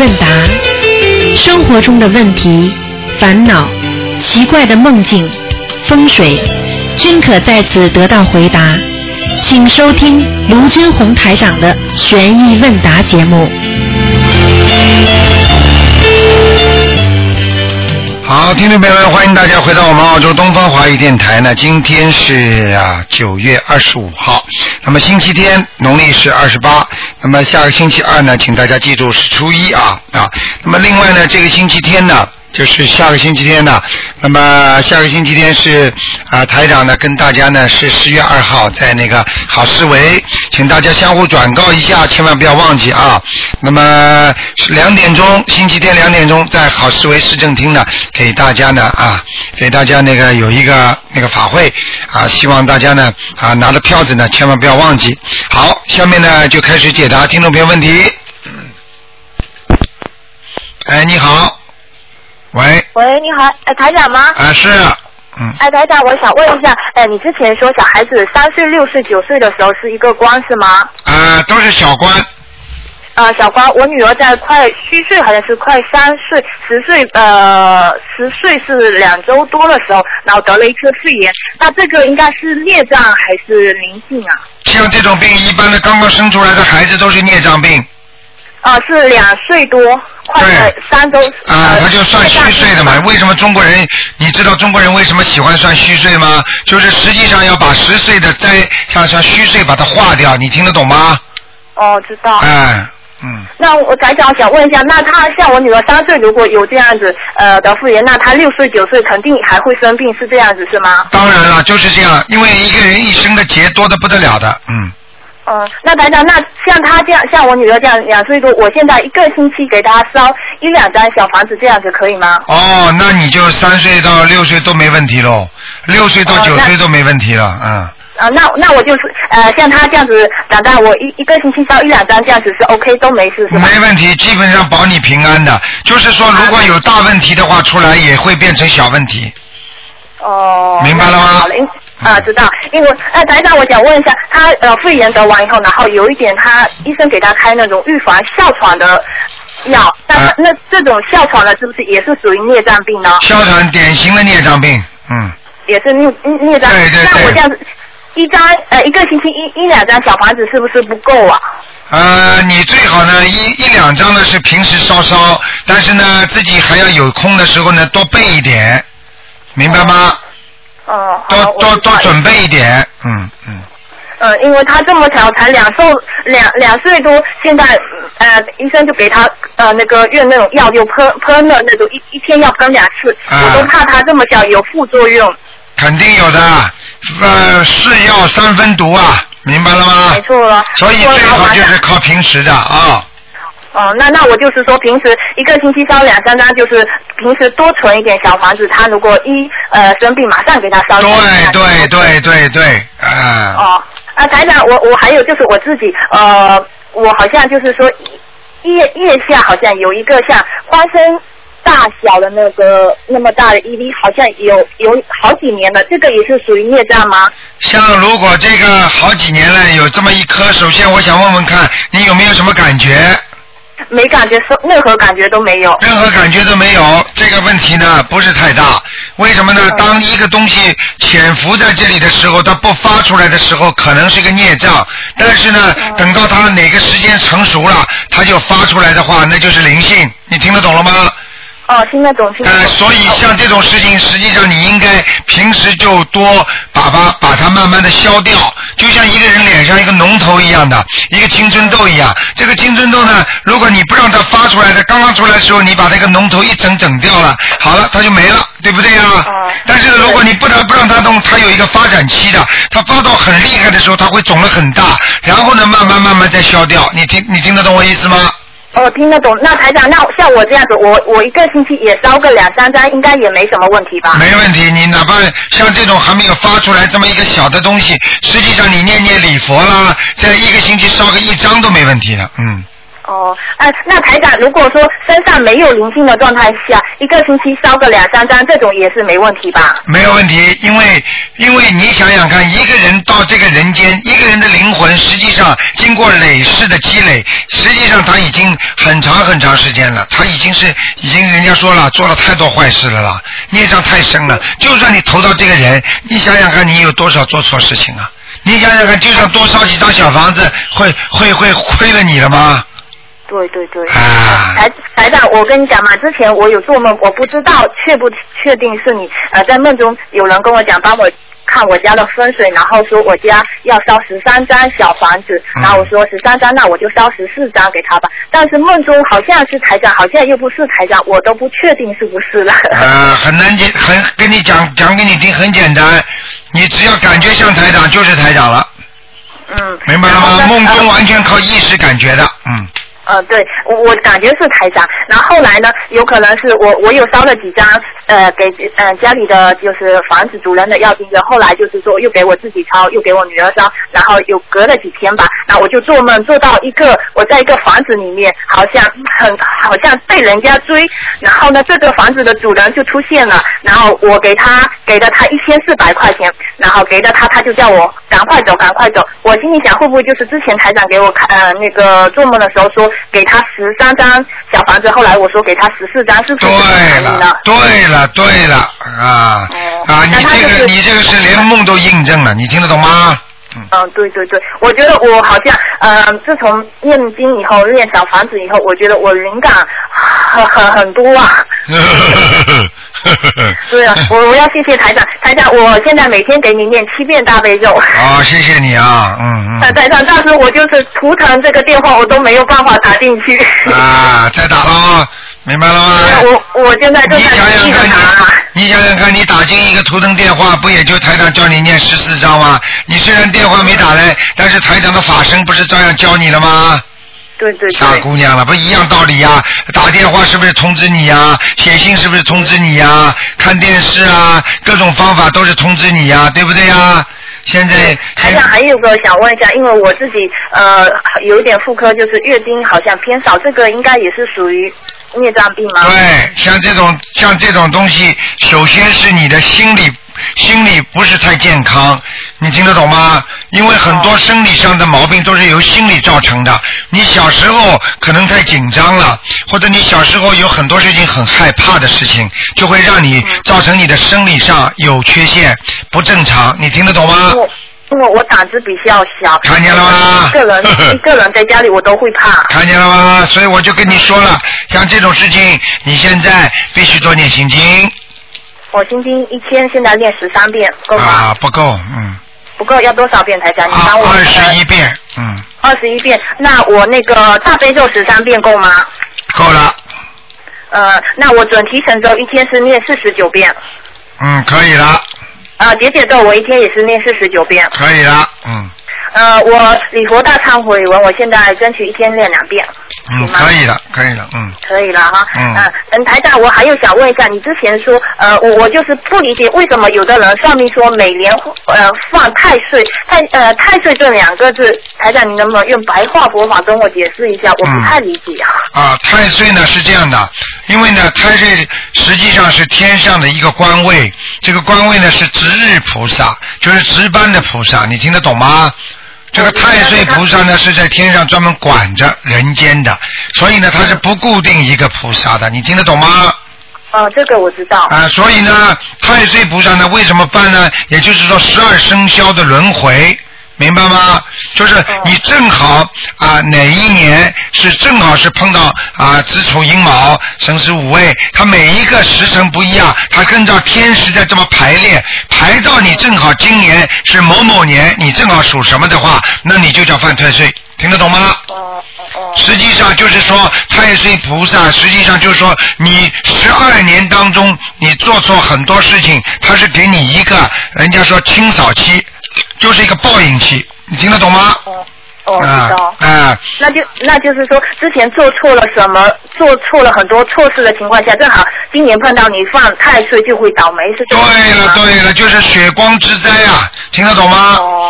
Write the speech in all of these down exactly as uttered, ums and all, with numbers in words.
问答，生活中的问题、烦恼、奇怪的梦境、风水，均可在此得到回答。请收听卢军红台长的悬疑问答节目。 好，听众朋友们，欢迎大家回到我们澳洲东方华语电台呢。今天是啊九月二十五号，那么星期天，农历是二十八。那么下个星期二呢，请大家记住是初一啊啊。那么另外呢，这个星期天呢，就是下个星期天呢，那么下个星期天是啊台长呢跟大家呢是十月二号在那个好思维，请大家相互转告一下，千万不要忘记啊。那么是两点钟，星期天两点钟在好思维市政厅呢，给大家呢啊给大家那个有一个那个法会啊，希望大家呢啊拿着票子呢千万不要忘记。好，下面呢就开始解答听众朋友问题。哎，你好。喂， 喂，你好，哎，台长吗？ 啊，是，嗯。 哎，台长，我想问一下，哎，你之前说小孩子三岁、六岁、九岁的时候是一个官是吗？ 啊，都是小官。 啊，小官，我女儿在快虚岁，好像是快三岁，十岁，呃，十岁是两周多的时候，然后得了一颗肺炎，那这个应该是孽障还是灵性啊？ 像这种病，一般的刚刚生出来的孩子都是孽障病。 啊，是两岁多，快三周。 啊，他就算虚岁的嘛。为什么中国人？你知道中国人为什么喜欢算虚岁吗？就是实际上要把十岁的灾，像像虚岁把它化掉，你听得懂吗？ 哦，知道。 哎，嗯。 那我台长想问一下，那他像我女儿三岁，如果有这样子呃得肺炎，那她六岁九岁肯定还会生病，是这样子是吗？ 当然了，就是这样，因为一个人一生的劫多得不得了的，嗯。 嗯，那台长，那像他这样，像我女儿这样两岁多，我现在一个星期给她烧一两张小房子，这样子可以吗？ 哦，那你就三岁到六岁都没问题喽，六岁到九岁都没问题了，嗯。 啊，那那我就是呃，像他这样子长大，我一一个星期烧一两张这样子是 OK 都没事是吧？ 没问题，基本上保你平安的。就是说，如果有大问题的话出来，也会变成小问题。 哦。 明白了吗？ 好嘞。啊，知道，因为呃，台长，我想问一下，他呃肺炎得完以后，然后有一点，他医生给他开那种预防哮喘的药，但是、啊、那这种哮喘呢，是不是也是属于孽障病呢？ 哮喘典型的孽障病，嗯。 也是孽孽障。 对对对。 那我这样子，一张呃一个星期一一两张小房子是不是不够啊？ 呃，你最好呢一一两张呢是平时烧烧，但是呢自己还要有空的时候呢多备一点，明白吗？ 哦哦， 多多多准备一点，嗯嗯。 嗯，因为他这么小，才两岁两两岁多，现在呃医生就给他呃那个用那种药就喷喷了那种一一天要喷两次，啊、我都怕他这么小有副作用。 肯定有的，呃是药三分毒啊，明白了吗？ 没错了。 所以最好就是靠平时的啊。 哦，那那我就是说，平时一个星期烧两三张，就是平时多存一点小房子。他如果一呃生病，马上给他烧。 对对对对对，啊。 哦，啊，台长，我我还有就是我自己，呃，我好像就是说腋腋下好像有一个像花生大小的那个那么大的一粒，好像有有好几年了，这个也是属于孽障吗？ 像如果这个好几年了有这么一颗，首先我想问问看你有没有什么感觉？ 没感觉，任何感觉都没有。 任何感觉都没有，这个问题呢不是太大。为什么呢？嗯、当一个东西潜伏在这里的时候，它不发出来的时候，可能是个孽障。但是呢，嗯、等到它哪个时间成熟了，它就发出来的话，那就是灵性。你听得懂了吗？ 哦，听得懂，听得懂。 呃，所以像这种事情，实际上你应该平时就多把把把它慢慢的消掉，就像一个人脸上一个脓头一样的，一个青春痘一样。这个青春痘呢，如果你不让它发出来的，刚刚出来的时候，你把这个脓头一整整掉了，好了，它就没了，对不对呀？ 哦。 但是如果你不让不让它动，它有一个发展期的，它发到很厉害的时候，它会肿得很大，然后呢，慢慢慢慢再消掉。你听你听得懂我意思吗？ 哦，听得懂。那台长，那像我这样子，我我一个星期也烧个两三张，应该也没什么问题吧？ 没问题，你哪怕像这种还没有发出来这么一个小的东西，实际上你念念礼佛啦，在一个星期烧个一张都没问题的，嗯。 哦，呃，那台长，如果说身上没有灵性的状态下，一个星期烧个两三张，这种也是没问题吧？ 没有问题，因为因为你想想看，一个人到这个人间，一个人的灵魂实际上经过累世的积累，实际上他已经很长很长时间了，他已经是已经人家说了做了太多坏事了啦，孽障太深了。就算你投到这个人，你想想看，你有多少做错事情啊？你想想看，就算多烧几张小房子，会会会亏了你了吗？ 对对对， 啊、 台台长，我跟你讲嘛，之前我有做梦，我不知道确不确定是你呃在梦中有人跟我讲，帮我看我家的风水，然后说我家要烧十三张小房子，然后我说十三张，那我就烧十四张给他吧。但是梦中好像是台长，好像又不是台长，我都不确定是不是了。 呃，很难解，很跟你讲讲给你听，很简单，你只要感觉像台长就是台长了。 嗯， 明白了吗？梦中完全靠意识感觉的，嗯。 呃，对，我我感觉是台长，然后后来呢，有可能是我我有烧了几张，呃，给呃家里的就是房子主人的要经者，后来就是说又给我自己烧，又给我女儿烧，然后又隔了几天吧，然后我就做梦做到一个我在一个房子里面，好像很好像被人家追，然后呢这个房子的主人就出现了，然后我给他给了他一千四百块钱，然后给了他他就叫我赶快走赶快走，我心里想会不会就是之前台长给我看呃那个做梦的时候说。给他十三张小房子，后来我说给他十四张，是不是对了？对了，对了啊、哦、啊！你这个、就是、你这个是连梦都印证了，你听得懂吗？ 嗯, 嗯，对对对，我觉得我好像呃，自从念经以后，念小房子以后，我觉得我灵感很很很多啊。对啊，我我要谢谢台长，台长，我现在每天给你念七遍大悲咒。 哦，谢谢你啊，嗯嗯。 台长，但是我就是图腾这个电话，我都没有办法打进去。 啊，再打喽，明白了吗？ 我我现在正在努力的打。 你想想看，你打进一个图腾电话，不也就台长教你念十四章吗？你虽然电话没打来，但是台长的法身不是照样教你了吗？ 对对对， 傻姑娘了，不一样道理呀、啊？打电话是不是通知你呀、啊？写信是不是通知你呀、啊？看电视啊，各种方法都是通知你呀、啊，对不对呀、啊？现在台长还有个想问一下，因为我自己呃有一点妇科，就是月经好像偏少，这个应该也是属于孽障病吗？ 对，像这种像这种东西，首先是你的心理心理不是太健康，你听得懂吗？因为很多生理上的毛病都是由心理造成的。你小时候可能太紧张了，或者你小时候有很多事情很害怕的事情，就会让你造成你的生理上有缺陷，不正常。你听得懂吗？ 因为我胆子比较小， 看见了吗？ 一个人一个人在家里我都会怕。 看见了吗？所以我就跟你说了，像这种事情，你现在必须多念心经。 我心经一天现在练十三遍，够吗？ 啊，不够，嗯。 不够，要多少遍台长？你帮我。 二十一遍，嗯。 二十一遍，那我那个大悲咒十三遍够吗？ 够了。 呃，那我准提神咒一天是念四十九遍。 嗯，可以了。 啊，解解咒我一天也是念四十九遍。 可以了，嗯。 呃，我礼佛大忏悔文，我现在争取一天练两遍。 嗯，可以了，可以了，嗯。 可以了哈。 嗯。 嗯、呃，台长，我还有想问一下，你之前说，呃，我我就是不理解为什么有的人算命说每年呃犯太岁，太呃太岁这两个字，台长，你能不能用白话佛法跟我解释一下？我不太理解啊。 嗯、啊，太岁呢是这样的，因为呢太岁实际上是天上的一个官位，这个官位呢是值日菩萨，就是值班的菩萨，你听得懂吗？这个太岁菩萨呢是在天上专门管着人间的，所以呢他是不固定一个菩萨的，你听得懂吗？ 哦，这个我知道。 啊，所以呢太岁菩萨呢为什么办呢？也就是说十二生肖的轮回，明白吗？就是你正好啊哪一年是正好是碰到啊子丑寅卯申巳午未，它每一个时辰不一样，它跟照天时在这么排列，排到你正好今年是某某年，你正好属什么的话，那你就叫犯太岁，听得懂吗？ 哦哦。 实际上就是说太岁菩萨实际上就是说你十二年当中你做错很多事情，它是给你一个人家说清扫期，就是一个报应期，你听得懂吗？ 哦哦，知道。 啊，啊那就那就是说，之前做错了什么，做错了很多错事的情况下，正好今年碰到你犯太岁就会倒霉，是这样吗？ 对了对了，就是血光之灾啊，听得懂吗？ 哦。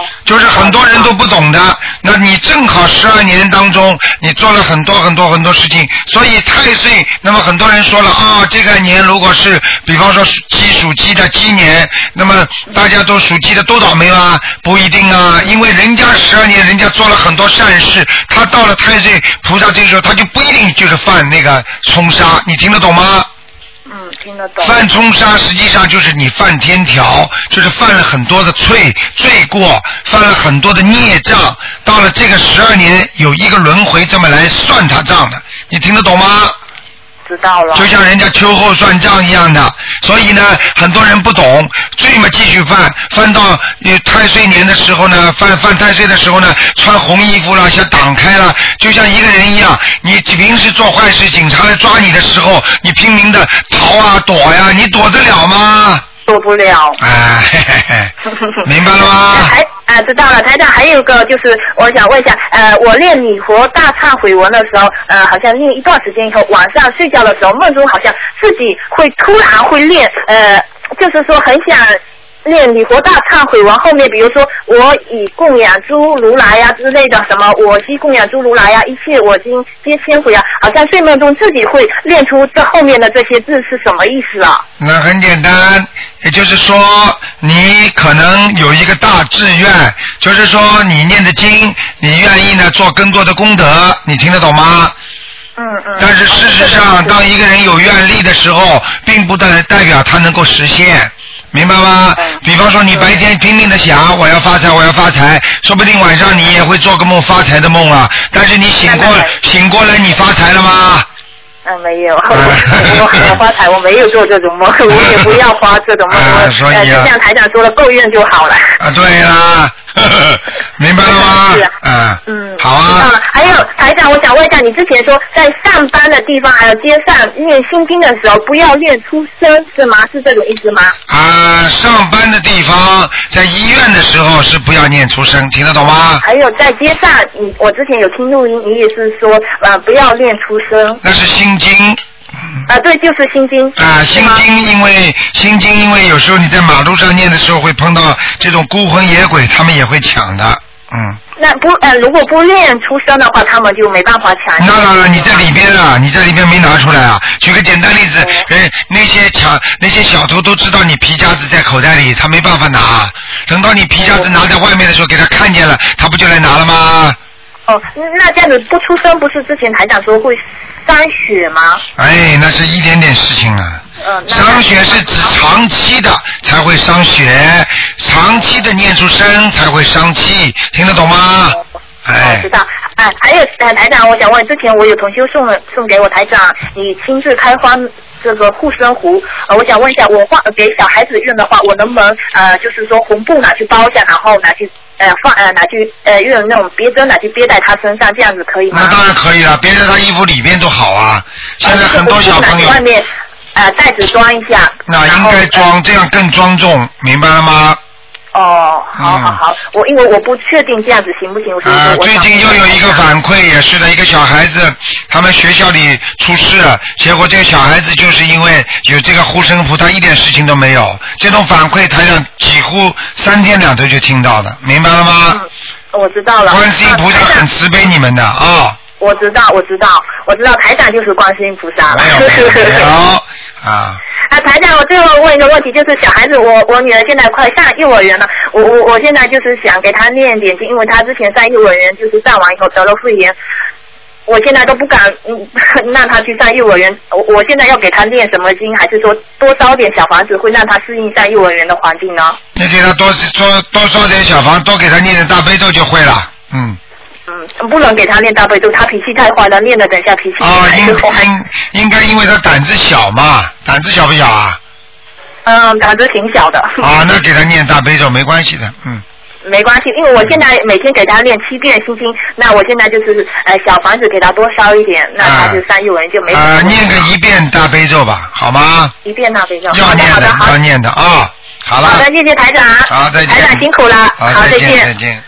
就是很多人都不懂的，那你正好十二年当中你做了很多很多很多事情，所以太岁，那么很多人说了啊、哦，这个年如果是比方说鸡属鸡的鸡年，那么大家都属鸡的都倒霉吗？不一定啊，因为人家十二年人家做了很多善事，他到了太岁菩萨这个时候他就不一定就是犯那个冲杀，你听得懂吗？ 嗯，听得懂。 犯冲杀实际上就是你犯天条，就是犯了很多的罪罪过，犯了很多的孽障，到了这个十二年有一个轮回这么来算他账的，你听得懂吗？ 知道了。 就像人家秋后算账一样的，所以呢，很多人不懂，罪嘛继续犯，犯到呃太岁年的时候呢，犯犯太岁的时候呢，穿红衣服了，像挡开了，就像一个人一样，你平时做坏事，警察来抓你的时候，你拼命的逃啊躲呀，你躲得了吗？ 躲不了。 哎，嘿嘿嘿，明白了吗？ 台啊，知道了。台长，还有一个就是，我想问一下，呃，我练礼佛大忏悔文的时候，呃，好像练一段时间以后，晚上睡觉的时候，梦中好像自己会突然会练，呃，就是说很想练礼佛大忏悔文后面，比如说我以供养诸如来呀、啊、之类的，什么我悉供养诸如来呀、啊，一切我今皆千回啊，好像睡梦中自己会练出这后面的这些字是什么意思啊？ 那很简单，也就是说你可能有一个大志愿，就是说你念的经，你愿意呢做更多的功德，你听得懂吗？ 嗯嗯。 但是事实上，当一个人有愿力的时候，并不代代表他能够实现。明白吗？比方说你白天拼命的想我要发财我要发财，说不定晚上你也会做个梦发财的梦啊，但是你醒过醒过来你发财了吗？ 嗯，没有，我我发财，我没有做这种梦，我也不要发这种梦， 啊、所以啊， 就像台长说的，够用就好了。 啊，对啦，呵呵明白了吗？ 是啊， 嗯， 好啊。 知道了。还有台长，我想问一下，你之前说在上班的地方还有街上念心经的时候，不要念出声，是吗？是这种意思吗？ 啊，上班的地方，在医院的时候是不要念出声，听得懂吗？ 还有在街上，你我之前有听录音，你也是说呃不要念出声。 那是心经。 啊，对，就是心经。 啊，心经，因为心经，因为有时候你在马路上念的时候会碰到这种孤魂野鬼，他们也会抢的，嗯。 那不呃，如果不念出声的话，他们就没办法抢。 那当然，你在里边啊，你在里边没拿出来啊。举个简单例子，人那些抢那些小偷都知道你皮夹子在口袋里，他没办法拿。等到你皮夹子拿在外面的时候，给他看见了，他不就来拿了吗？ 哦，那这样子不出声，不是之前台长说会伤血吗？ 哎，那是一点点事情啊。 嗯， 伤血是指长期的才会伤血，长期的念出声才会伤气，听得懂吗？哎， 我知道。哎，还有呃，台长，我想问，之前我有同修送了送给我台长，你亲自开花这个护身符，呃，我想问一下，我画给小孩子用的话，我能不能呃，就是说红布拿去包下，然后拿去呃放呃拿去呃用那种别针拿去别在他身上，这样子可以吗？ 那当然可以了，别在他衣服里边都好啊。现在很多小朋友。 外面呃袋子装一下。 那应该装，这样更庄重，明白了吗？ 哦，好好好，嗯、我因为我不确定这样子行不行，所以说我最近又有一个反馈，也是的，一个小孩子，他们学校里出事，结果这个小孩子就是因为有这个护身符，他一点事情都没有。这种反馈，台上几乎三天两头就听到的，明白了吗？ 嗯，我知道了。 观世音菩萨很慈悲你们的啊。哦、 我知道，我知道，我知道，台长就是观世音菩萨了。 没有没有没有啊。 啊，台长，我最后问一个问题，就是小孩子，我我女儿现在快上幼儿园了，我我我现在就是想给她念点经，因为她之前上幼儿园就是上完以后得了肺炎，我现在都不敢嗯让她去上幼儿园，我我现在要给她念什么经，还是说多烧点小房子会让她适应上幼儿园的环境呢？ 你给她多多多烧点小房，多给她念点大悲咒就会了，嗯。 嗯，不能给他念大悲咒，他脾气太坏了，念了等下脾气啊，应应应该因为他胆子小嘛，胆子小不小啊？ 嗯，胆子挺小的。 啊，那给他念大悲咒没关系的，嗯。 没关系，因为我现在每天给他念七遍心经，那我现在就是呃小房子给他多烧一点，那他就上幼儿园就没什么。 啊，念个一遍大悲咒吧，好吗？ 一遍大悲咒。 要念的，要念的啊。好了。 好的，谢谢台长。 好，再见。 台长辛苦了。 好， 再见，再见。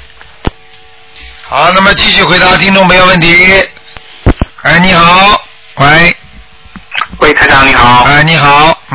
好，那么继续回答听众朋友问题。哎，你好，喂， 喂，台长你好。 哎，你好，嗯。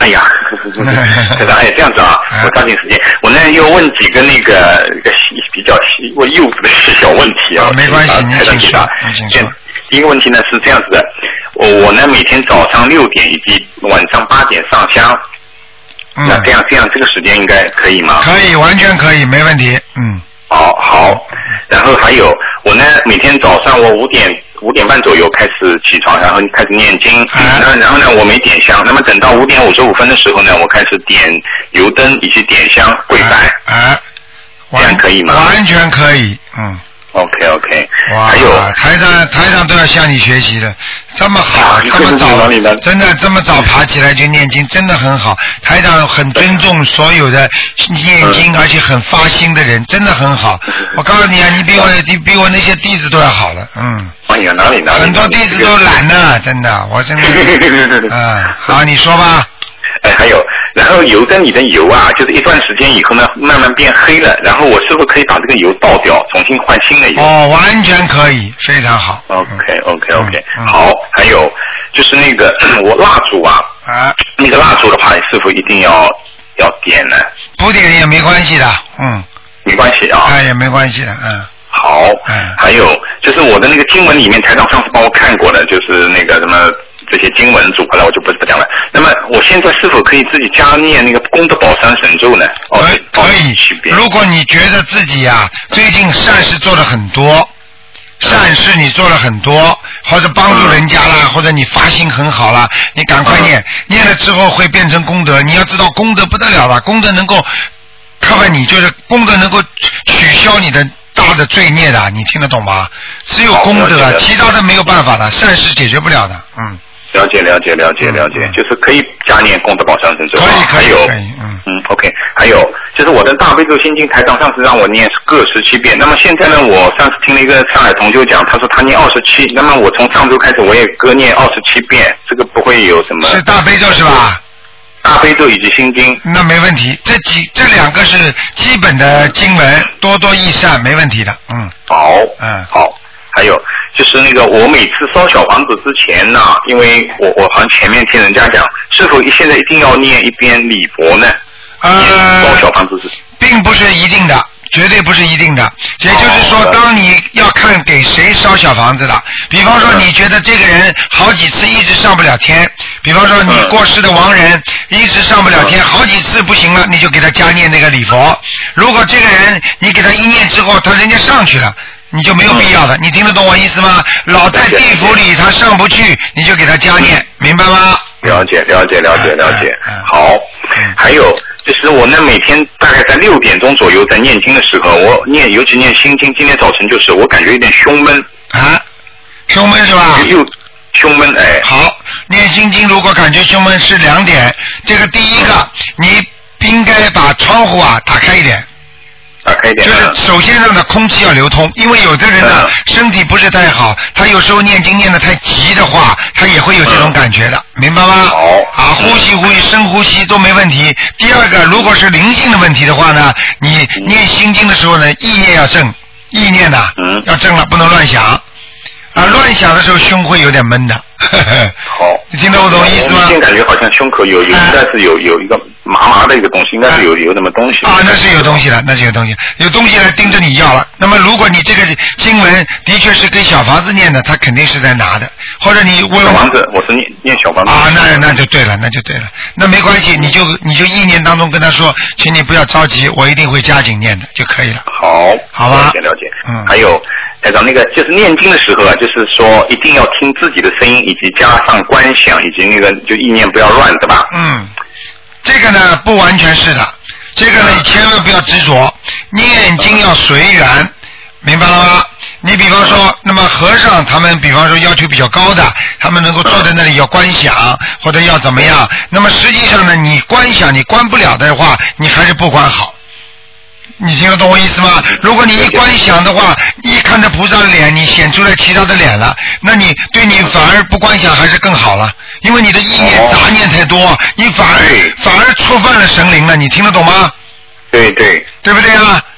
哎呀，可是哎这样子啊，我抓紧时间，我呢又问几个那个一个比较我幼稚的小问题啊。 没关系，你请说，你请说。 第一个问题呢是这样子的，我我呢每天早上六点以及晚上八点上香，嗯、那这样这样这个时间应该可以吗？ 可以，完全可以，没问题。嗯。 好好，然后还有我呢每天早上我五点。五点半左右开始起床，然后开始念经。 啊、 那然后呢，我没点香。那么等到五点五十五分的时候呢，我开始点油灯以及点香跪拜。 啊， 这样可以吗？ 完全可以，嗯。 OK OK。 哇， 还有台上台上都要向你学习的，这么好，这么早，真的这么早爬起来就念经，真的很好。台上很尊重所有的念经，而且很发心的人，真的很好。我告诉你啊，你比我你比我那些弟子都要好了，嗯。 哎呀，哪里哪里？ 很多弟子都懒呢，真的，我真的。嗯，好，你说吧。 哎，还有，然后油灯里的油啊，就是一段时间以后呢，慢慢变黑了，然后我是不是可以把这个油倒掉，重新换新的油？ 哦，完全可以，非常好。 OK OK OK，、嗯、好，还有就是那个我蜡烛啊， 啊， 那个蜡烛的话，是否一定要要点呢？ 不点也没关系的，嗯， 没关系啊， 哎，也没关系的，嗯。 好，嗯，还有就是我的那个经文里面，台长上次帮我看过的，就是那个什么这些经文组合了，我就不不讲了。那么我现在是否可以自己加念那个功德宝山神咒呢？ 可以，可以。如果你觉得自己呀、啊、最近善事做了很多，善事你做了很多，或者帮助人家啦，嗯、或者你发心很好啦，你赶快念，嗯、念了之后会变成功德。你要知道功德不得了了，功德能够看看你就是功德能够取消你的大的罪孽的，你听得懂吗？只有功德，其他的没有办法的，善事解决不了的。嗯， 了解了解了解了解，嗯、就是可以加念功德宝山神咒。 可以可以可以，嗯嗯 ，OK。还有就是我的大悲咒心经，台长上次让我念各十七遍，那么现在呢，我上次听了一个上海同修讲，他说他念二十七，那么我从上周开始我也各念二十七遍，这个不会有什么？ 是大悲咒是吧？ 大悲咒以及心经， 那没问题。这几这两个是基本的经文，多多益善，没问题的。嗯， 好， 嗯， 好。还有就是那个，我每次烧小房子之前呢，因为我我好像前面听人家讲，是否现在一定要念一遍礼佛呢？ 呃， 烧小房子是， 并不是一定的。绝对不是一定的，也就是说，当你要看给谁烧小房子了，比方说你觉得这个人好几次一直上不了天，比方说你过世的亡人一直上不了天，好几次不行了，你就给他加念那个礼佛。如果这个人你给他一念之后，他人家上去了，你就没有必要的。你听得懂我意思吗？老在地府里他上不去，你就给他加念，明白吗？ 了解了解了解了解。好，还有。就是我呢，每天大概在六点钟左右在念经的时候，我念，尤其念心经，今天早晨就是我感觉有点胸闷啊，胸闷是吧？ 又胸闷哎。 好，念心经如果感觉胸闷是两点，这个第一个，你应该把窗户啊打开一点。 打开一点。 就是首先让它空气要流通，因为有的人呢、嗯、身体不是太好，他有时候念经念得太急的话，他也会有这种感觉的，嗯、明白吗？ 好。 啊，呼吸呼吸，深呼吸都没问题。第二个，如果是灵性的问题的话呢，你念心经的时候呢，意念要正，意念呐、啊嗯、要正了，不能乱想。啊，乱想的时候胸会有点闷的。 好， 你听得我懂意思吗？ 我现在感觉好像胸口有有，应该是有有一个麻麻的一个东西，应该是有有那么东西。 啊，那是有东西的，那是有东西，有东西来盯着你要了。那么如果你这个经文的确是跟小房子念的，他肯定是在拿的，或者你问小房子，我是念念小房子。 啊，那那就对了，那就对了，那没关系，你就你就意念当中跟他说，请你不要着急，我一定会加紧念的就可以了。 好， 好吧， 了解了解。 嗯， 还有。台长，那个就是念经的时候啊，就是说一定要听自己的声音，以及加上观想，以及那个就意念不要乱，对吧？ 嗯，这个呢不完全是的，这个呢你千万不要执着，念经要随缘，明白了吗？你比方说，那么和尚他们比方说要求比较高的，他们能够坐在那里要观想或者要怎么样，那么实际上呢，你观想你观不了的话，你还是不观好。你听得懂我意思吗？如果你一观想的话，一看着菩萨的脸，你显出来其他的脸了，那你对你反而不观想还是更好了，因为你的意念杂念太多，你反而反而触犯了神灵了，你听得懂吗？ 对对， 对不对啊？啊，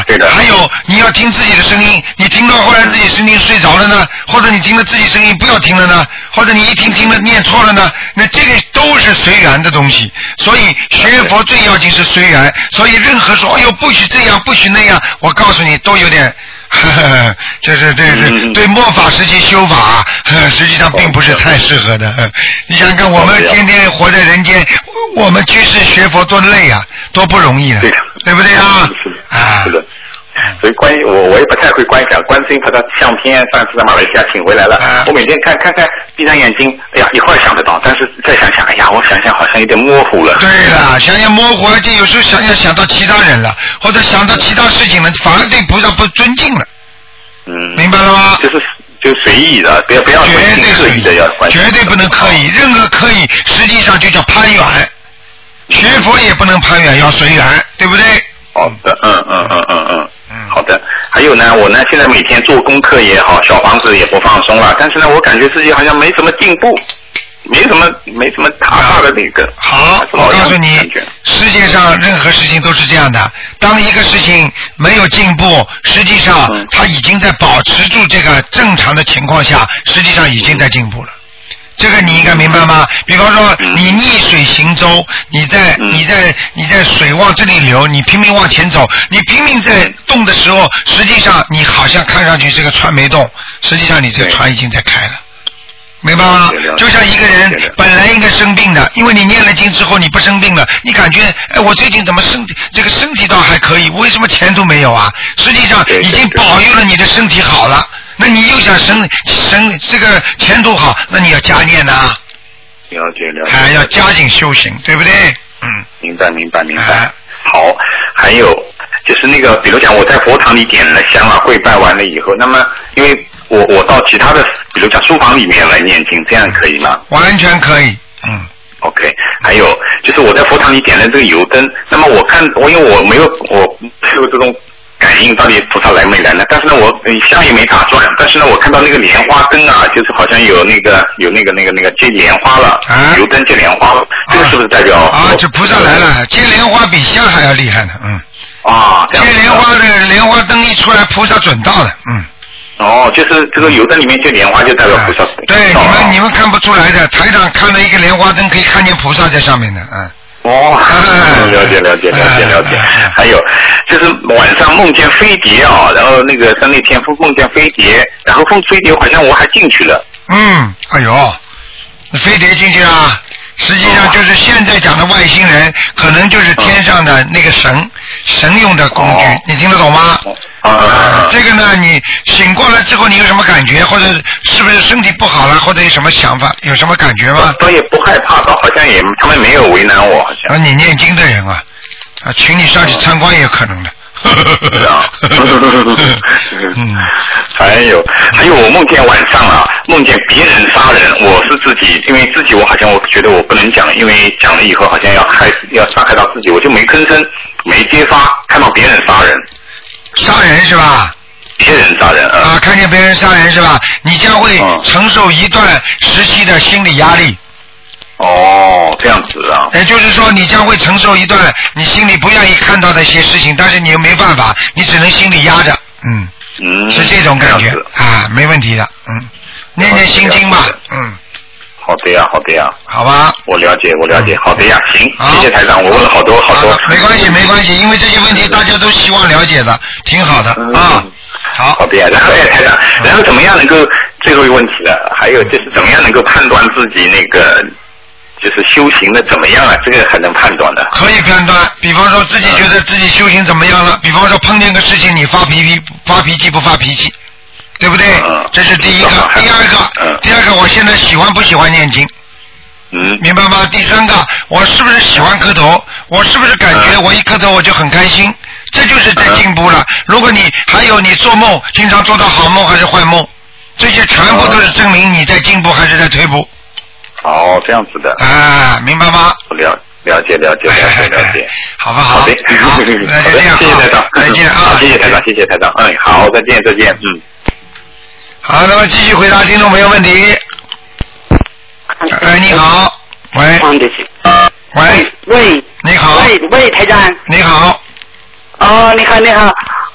啊， 对的。 还有你要听自己的声音，你听到后来自己声音睡着了呢，或者你听了自己声音不要听了呢，或者你一听听了念错了呢，那这个都是随缘的东西。所以学佛最要紧是随缘，所以任何说哎呦不许这样不许那样，我告诉你都有点。呵呵，这是这是对末法时期修法，呵实际上并不是太适合的。呵你想想看，我们天天活在人间，我们居士学佛多累啊，多不容易的， 对对不对啊？ 是的， 啊， 是的。所以关于我我也不太会观想观世音菩萨相片，上次在马来西亚请回来了， 啊、 我每天看看看，闭上眼睛，哎呀一会儿想得到，但是再想想，哎呀我想想好像有点模糊了。 对了，想想模糊，而且有时候想想想到其他人了，或者想到其他事情了，反而对菩萨不尊敬了。 嗯， 明白了吗？ 就是就随意的，不要不要绝对刻意的要观， 绝对不能刻意，任何刻意实际上就叫攀缘。学佛也不能攀缘，要随缘，对不对？ 好的，嗯嗯嗯嗯嗯，嗯，好的。还有呢，我呢现在每天做功课也好，小房子也不放松了，但是呢，我感觉自己好像没什么进步，没什么没什么大大的那个。 好，我告诉你，世界上任何事情都是这样的。当一个事情没有进步，实际上它已经在保持住这个正常的情况下，实际上已经在进步了。这个你应该明白吗？比方说你逆水行舟，你在你在你在水往这里流，你拼命往前走，你拼命在动的时候，实际上你好像看上去这个船没动，实际上你这个船已经在开了。明白吗？就像一个人本来应该生病的，因为你念了经之后你不生病了，你感觉哎我最近怎么身体这个身体倒还可以，为什么前途没有啊？实际上已经保佑了你的身体好了，那你又想生生这个前途好，那你要加念呐、啊。 了解了解。 还、哎、要加紧修行，对不对？嗯。 明白明白明白。 哎、 好，还有就是那个，比如讲我在佛堂里点了香啊，跪拜完了以后，那么因为我我到其他的，比如讲书房里面来念经，这样可以吗？ 完全可以，嗯。 OK， 还有就是我在佛堂里点了这个油灯，那么我看我因为我没有我没有这种感应到底菩萨来没来呢？但是呢，我香也没打转，但是呢，我看到那个莲花灯啊，就是好像有那个有那个那个那个接莲花了， 啊、 油灯接莲花了，这个是不是代表？ 啊，这菩萨来了，接莲花比香还要厉害呢，嗯。 啊， 接莲花的莲花灯一出来，菩萨准到的，嗯。 哦，就是这个油灯里面接莲花就代表菩萨。 对，你们你们看不出来的，台长看了一个莲花灯，可以看见菩萨在上面的，嗯。 哦，了解了解了解了解。还有就是晚上梦见飞碟啊，然后那个在那天梦见飞碟，然后风飞碟好像我还进去了。 嗯，哎呦，飞碟进去啊！实际上就是现在讲的外星人，可能就是天上的那个神，神用的工具，你听得懂吗？啊，这个呢，你醒过来之后，你有什么感觉？或者是不是身体不好了？或者有什么想法？有什么感觉吗？ 倒也不害怕吧，好像也他们没有为难我，好像。 啊，你念经的人啊，啊，请你上去参观也有可能的。 是啊。嗯，还有还有，我梦见晚上啊，梦见别人杀人，我是自己，因为自己我好像我觉得我不能讲，因为讲了以后好像要害要伤害到自己，我就没吭声，没揭发，看到别人杀人。 杀人是吧？ 别人杀人啊！ 啊，看见别人杀人是吧？你将会承受一段时期的心理压力。 哦，这样子啊。 也就是说，你将会承受一段你心里不愿意看到的一些事情，但是你又没办法，你只能心里压着，嗯， 嗯， 是这种感觉啊，没问题的，嗯，念念心经吧，嗯。 好的呀，好的呀， 好吧， 我了解，我了解，好的呀，行，谢谢台长，我问了好多好多， 没关系，没关系，因为这些问题大家都希望了解的，挺好的啊。好， 好的呀，然后哎，台长，然后怎么样能够最后一个问题了？还有就是怎么样能够判断自己那个就是修行的怎么样啊？这个还能判断的？ 可以判断，比方说自己觉得自己修行怎么样了，比方说碰见个事情你发脾气发脾气不发脾气。对不对？ 嗯、 这是第一个，第二个， 嗯、 第二个，我现在喜欢不喜欢念经？ 嗯， 明白吗？第三个，我是不是喜欢磕头？我是不是感觉我一磕头我就很开心？这就是在进步了。如果你还有你做梦，经常做到好梦还是坏梦，这些全部都是证明你在进步还是在退步。 哦，这样子的。 啊，明白吗？ 了了解了解了解了解， 好不好？ 好的， 好，那就这样， 谢谢台长， 再见啊！ 好，谢谢台长，谢谢台长，嗯，好，再见再见，嗯。 好，那么继续回答听众朋友问题。哎，你好，喂。喂。 喂。 你好。 喂喂，台长。 你好。 哦，你好，你好。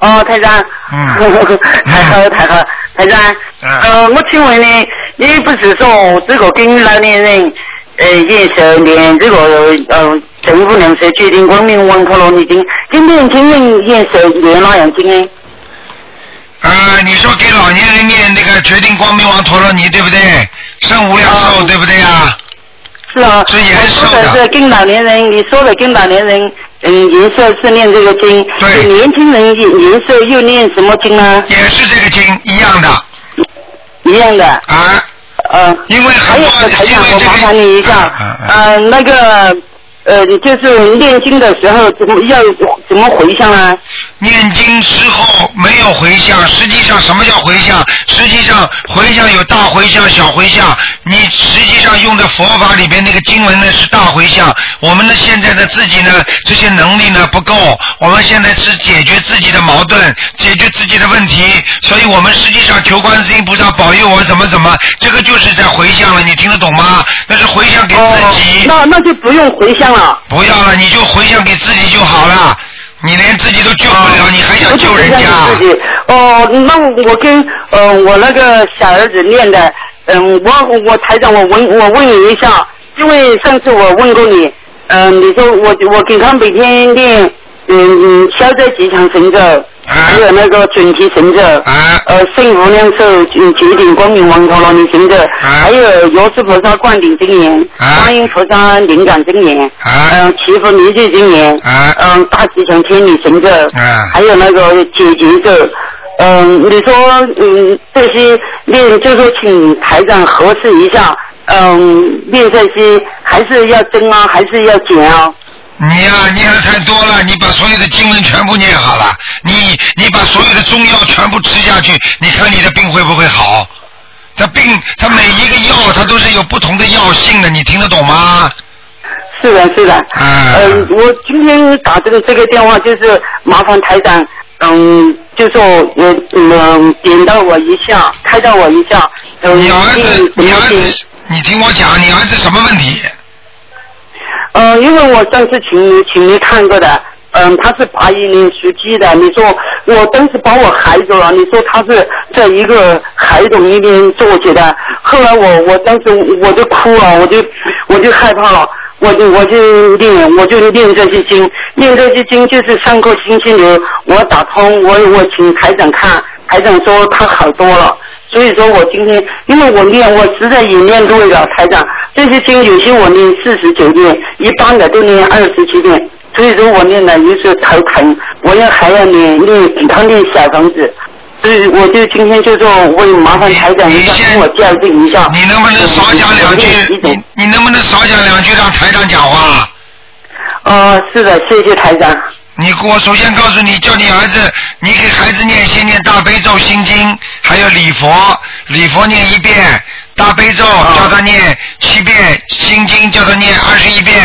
哦，台长。 嗯。 太好了，太好了，台长。 嗯。 呃，我请问你，你不是说这个跟老年人呃颜色连这个呃正负两色决定光明王陀罗尼经，跟年轻人颜色连哪样经呢？ 呃，你说给老年人念那个决定光明王陀罗尼，对不对？圣无量寿，对不对呀？ 是啊。 是延寿的。我说的是跟老年人，你说的跟老年人，嗯，颜色是念这个经。 对。 年轻人颜色又念什么经呢？ 也是这个经一样的。 一样的。 啊。 呃。 因为很多， 还有个台长，我麻烦你一下， 啊啊啊、 呃，那个。呃，就是念经的时候怎么要怎么回向呢？ 念经之后没有回向，实际上什么叫回向？实际上回向有大回向、小回向。你实际上用的佛法里边那个经文呢是大回向。我们呢现在的自己呢这些能力呢不够，我们现在是解决自己的矛盾，解决自己的问题，所以我们实际上求观世音菩萨保佑我怎么怎么，这个就是在回向了，你听得懂吗？那是回向给自己。 哦、那那就不用回向了。 不要了，你就回向给自己就好了。你连自己都救不了，你还想救人家？ 哦，那我跟呃我那个小儿子念的，嗯，我我台长，我问我问你一下，因为上次我问过你，嗯、呃，你说我我给他每天念，嗯嗯，消灾吉祥神咒。还有那个准提神咒， 啊、 呃，圣无量寿决定光明王陀罗尼神咒，啊、还有药师菩萨灌顶真言， 啊、 观音菩萨灵感真言，嗯、 啊呃，祈福弥罪真言，嗯、 啊呃，大吉祥天女神咒， 啊、 还有那个解结咒，嗯、呃，你说嗯这些念，就说请台长核实一下，嗯，念这些还是要增啊，还是要减啊？ 你呀、啊，念的太多了，你把所有的经文全部念好了，你你把所有的中药全部吃下去，你看你的病会不会好？它病，它每一个药它都是有不同的药性的，你听得懂吗？ 是的，是的。 嗯。 呃，我今天打这个这个电话就是麻烦台长，嗯，就说呃嗯点到我一下，开导我一下。呃、 你儿子，你儿子，你听我讲，你儿子什么问题？ 呃，因为我上次请你请你看过的，嗯、呃，他是八一年属鸡的。你说我当时把我孩子了，你说他是在一个海洞里面坐起的。后来我我当时我就哭了，我就我就害怕了，我就我就念我就念这些经，念这些经就是上个星期六我打通我我请台长看，台长说他好多了。所以说我今天，因为我念，我实在也念对了，台长。这些经有些我念四十九遍，一般的都念二十七遍。所以说我念的有时候头疼，我要还要念念给他念小房子。所以我就今天就说，我也麻烦台长一下跟我校正一下。 你能不能少讲两句？你你能不能少讲两句让台长讲话？ 哦，是的，谢谢台长。 你我首先告诉你，叫你儿子，你给孩子念先念大悲咒心经，还有礼佛，礼佛念一遍，大悲咒叫他念七遍，心经叫他念二十一遍。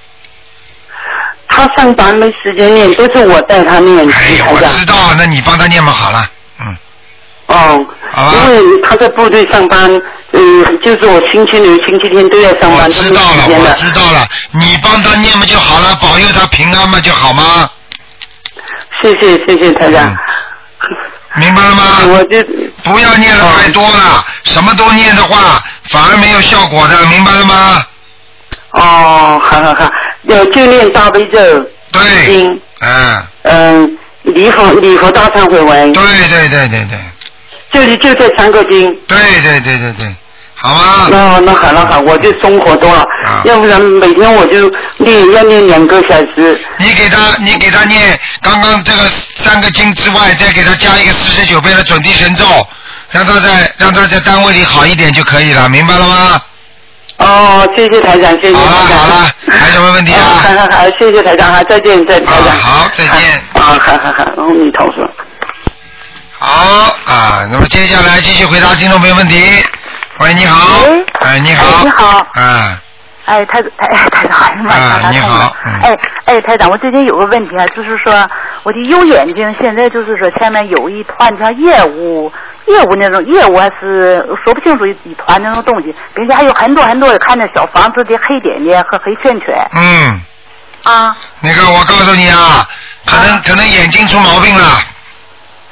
他上班没时间念，都是我带他念。 哎呀，我知道，那你帮他念嘛好了，嗯。 哦， 好因为他在部队上班，嗯，就是我星期六、星期天都要上班， 我知道了，我知道了，你帮他念嘛就好了，保佑他平安嘛就好吗？ 谢谢谢谢台长、 嗯，明白了吗？ 我就不要念的太多了、哦，什么都念的话反而没有效果的，明白了吗？ 哦，好好好，有就念大悲咒， 对， 经， 嗯嗯，礼佛礼佛大忏悔文， 对对对对对， 就是就这三个经， 对对对对对。好吗？ 那那好那好，我就生活多了、啊，要不然每天我就念要念两个小时。 你给他，你给他念刚刚这个三个经之外，再给他加一个四十九遍的准提神咒，让他在让他在单位里好一点就可以了，明白了吗？ 哦，谢谢台长，谢谢台长。 好了好了，还有什么问题啊？ 哦、好好好，谢谢台长，好，再见，再见，台长、 啊。好，再见。 啊，好好好，阿弥陀佛。 好啊，那么接下来继续回答听众朋友问题。喂，你好。 喂。 哎，你好。 哎，你好。 啊。 哎，台台台长，哎呀妈呀， 啊，你好。 嗯、哎哎，台长，我最近有个问题啊，就是说我的右眼睛现在就是说前面有一团像业务业务那种业务，还是说不清楚一团那种东西，并且还有很多很多的看见小房子的黑点点和黑圈圈。 嗯。 啊。 那个，我告诉你啊，可能、啊、可能眼睛出毛病了。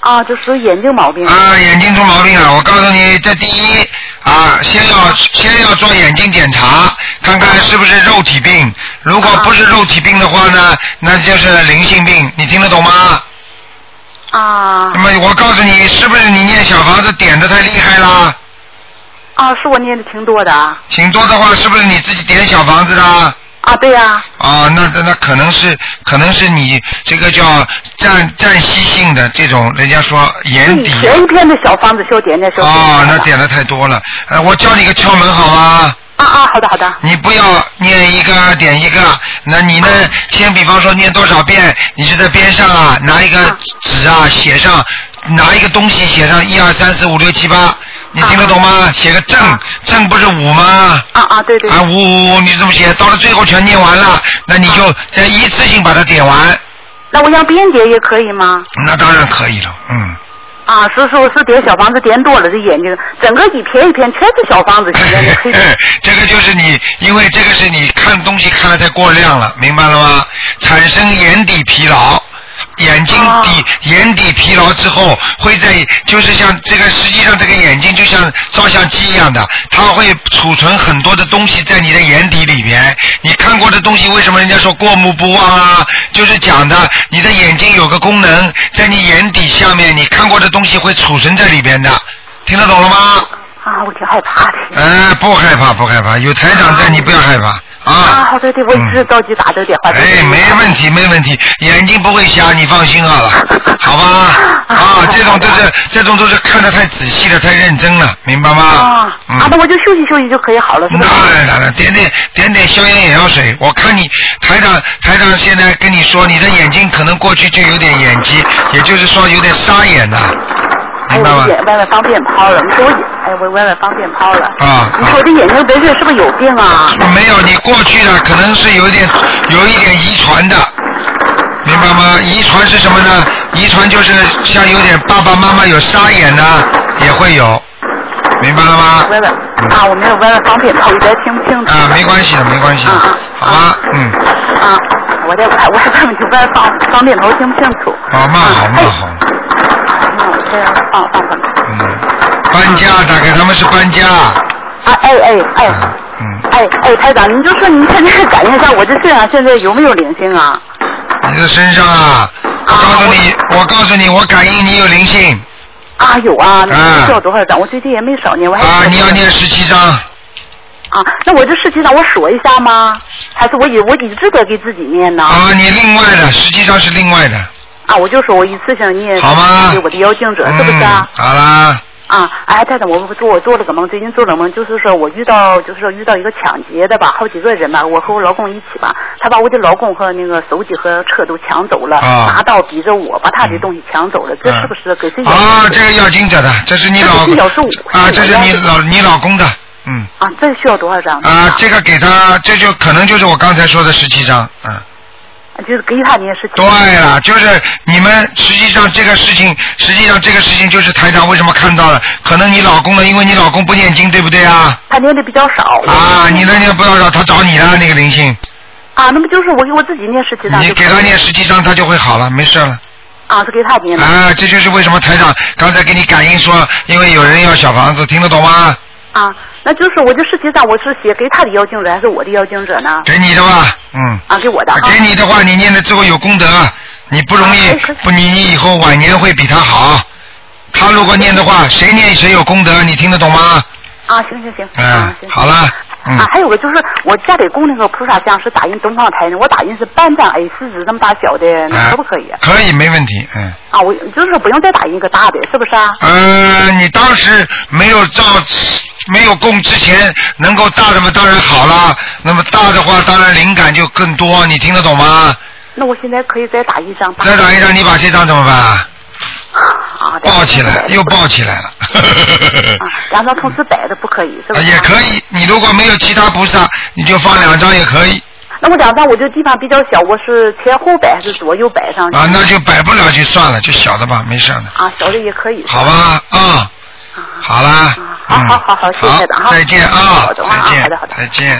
啊，就是眼睛毛病。 啊，眼睛出毛病了。我告诉你，这第一啊，先要先要做眼睛检查，看看是不是肉体病。如果不是肉体病的话呢，那就是灵性病。你听得懂吗？ 啊。 那么我告诉你，是不是你念小房子点的太厉害啦？ 啊，是我念的挺多的。 挺多的话，是不是你自己点小房子的？ 啊，对呀、 啊。啊，那那那可能是可能是你这个叫暂暂息性的这种，人家说眼底。 前一篇的小房子小点点小点。 哦，那点的太多了。呃，我教你个窍门好吗？ 啊啊，好的好的。 你不要念一个点一个，那你呢？啊、先比方说念多少遍，你就在边上啊，拿一个纸啊写上，拿一个东西写上一二三四五六七八。你听得懂吗？啊、写个正，啊、正不是五吗？ 啊啊，对对。 啊，五五五，你这么写，到了最后全念完了，那你就再一次性把它点完。 那我想边点也可以吗？ 那当然可以了，嗯。 啊，是是是点小房子点多了，这眼睛整个一片一片全是小房子，现在就可以。 这个就是你，因为这个是你看东西看得太过量了，明白了吗？产生眼底疲劳。眼睛底、啊、眼底疲劳之后，会在就是像这个，实际上这个眼睛就像照相机一样的，它会储存很多的东西在你的眼底里边。你看过的东西，为什么人家说过目不忘啊？就是讲的你的眼睛有个功能，在你眼底下面，你看过的东西会储存在里边的，听得懂了吗？ 啊，我挺害怕的。 哎，不害怕，不害怕，有台长在，你不要害怕。啊， 啊，好的，对，我一直着急打这个电话。 哎，没问题，没问题，眼睛不会瞎，你放心好了，好吧？啊，这种都是这种都是看得太仔细了，太认真了，明白吗？ 啊，嗯、啊，那我就休息休息就可以好了，是吧？ 当然当然，点点点点消炎眼药水。我看你台长台长现在跟你说，你的眼睛可能过去就有点眼疾，也就是说有点沙眼呐。 哎，我眼外面放鞭炮了，你说我眼，哎，我外面放鞭炮了。 啊。 你说我这眼睛本身是不是有病啊？ 没有，你过去的可能是有一点有一点遗传的，明白吗？遗传是什么呢？遗传就是像有点爸爸妈妈有沙眼呢，也会有，明白了吗？ 外面啊，我没有外面放鞭炮，有点听不清楚。 啊，没关系的，没关系的， 啊、 好吧，嗯。 啊，我在我我还问你外面放放鞭炮听不清楚。 啊，蛮好蛮好。 这样放放放。 嗯，搬家，大概他们是搬家。 啊，哎哎哎。 嗯。 哎哎，台长，你就说你现在感应一下我这身上现在有没有灵性啊？ 你的身上啊，我告诉你，我告诉你，我感应你有灵性。 啊，有啊，那需要多少张？我最近也没少念，我还。 啊，你要念十七张。 啊，那我这十七张我说一下吗？还是我一我一直得给自己念呢？ 啊，你另外的，实际上是另外的。 啊，我就说我一次性念， 好吗？ 给我的邀请者，是不是啊？ 好啦。 啊，哎，太太，我做我做了个梦，最近做了梦，就是说我遇到，就是说遇到一个抢劫的吧，好几个人吧，我和我老公一起吧，他把我的老公和那个手机和车都抢走了， 啊、 拿刀逼着我把他的东西抢走了，嗯、这是不是给谁？ 啊，这个要经者的，这是你老公啊，这是你老你老公的，嗯。 啊，这需要多少张？ 啊，这个给他，这就可能就是我刚才说的十七张，嗯。 就是给他念十七。 对了，就是你们实际上这个事情，实际上这个事情就是台长为什么看到了？可能你老公呢，因为你老公不念经，对不对啊？ 他念的比较少。 啊，你那念不要少，他找你了那个灵性。 啊，那么就是我给我自己念十七张。 你给他念十七张，他就会好了，没事了。 啊，是给他念的。 啊，这就是为什么台长刚才给你感应说，因为有人要小房子，听得懂吗？ 啊，那就是我这实际上我是写给他的邀请者还是我的邀请者呢？ 给你的吧，嗯。 啊，给我的。 给你的话，你念了之后有功德，你不容易，不你你以后晚年会比他好。他如果念的话，谁念谁有功德，你听得懂吗？ 啊，行行行。 嗯，好了。嗯、 啊，还有个就是我家里供那个菩萨像是打印东方台的，我打印是半张 A 四纸这么大小的，那可不可以、啊？ 可以，没问题，嗯。 啊，我就是不用再打印一个大的，是不是啊？ 呃，你当时没有照。没有供之前能够大的嘛，当然好了。那么大的话，当然灵感就更多。你听得懂吗？ 那我现在可以再打一张。 再打一张，你把这张怎么办？ 啊， 抱起来，又抱起来了。 啊，两张同时摆的不可以，是吧？ 也可以，你如果没有其他菩萨，你就放两张也可以。 那我两张我这地方比较小，我是前后摆还是左右摆上去？ 啊，那就摆不了就算了，就小的吧，没事的。 啊，小的也可以。 好吧，啊。好啦， 好好好好，谢谢的哈， 再见啊，再见， 好的好的， 再见。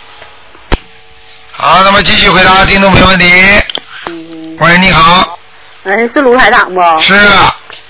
好，那么继续回答听众朋友问题。喂，你好。 哎，是卢台长不？ 是啊。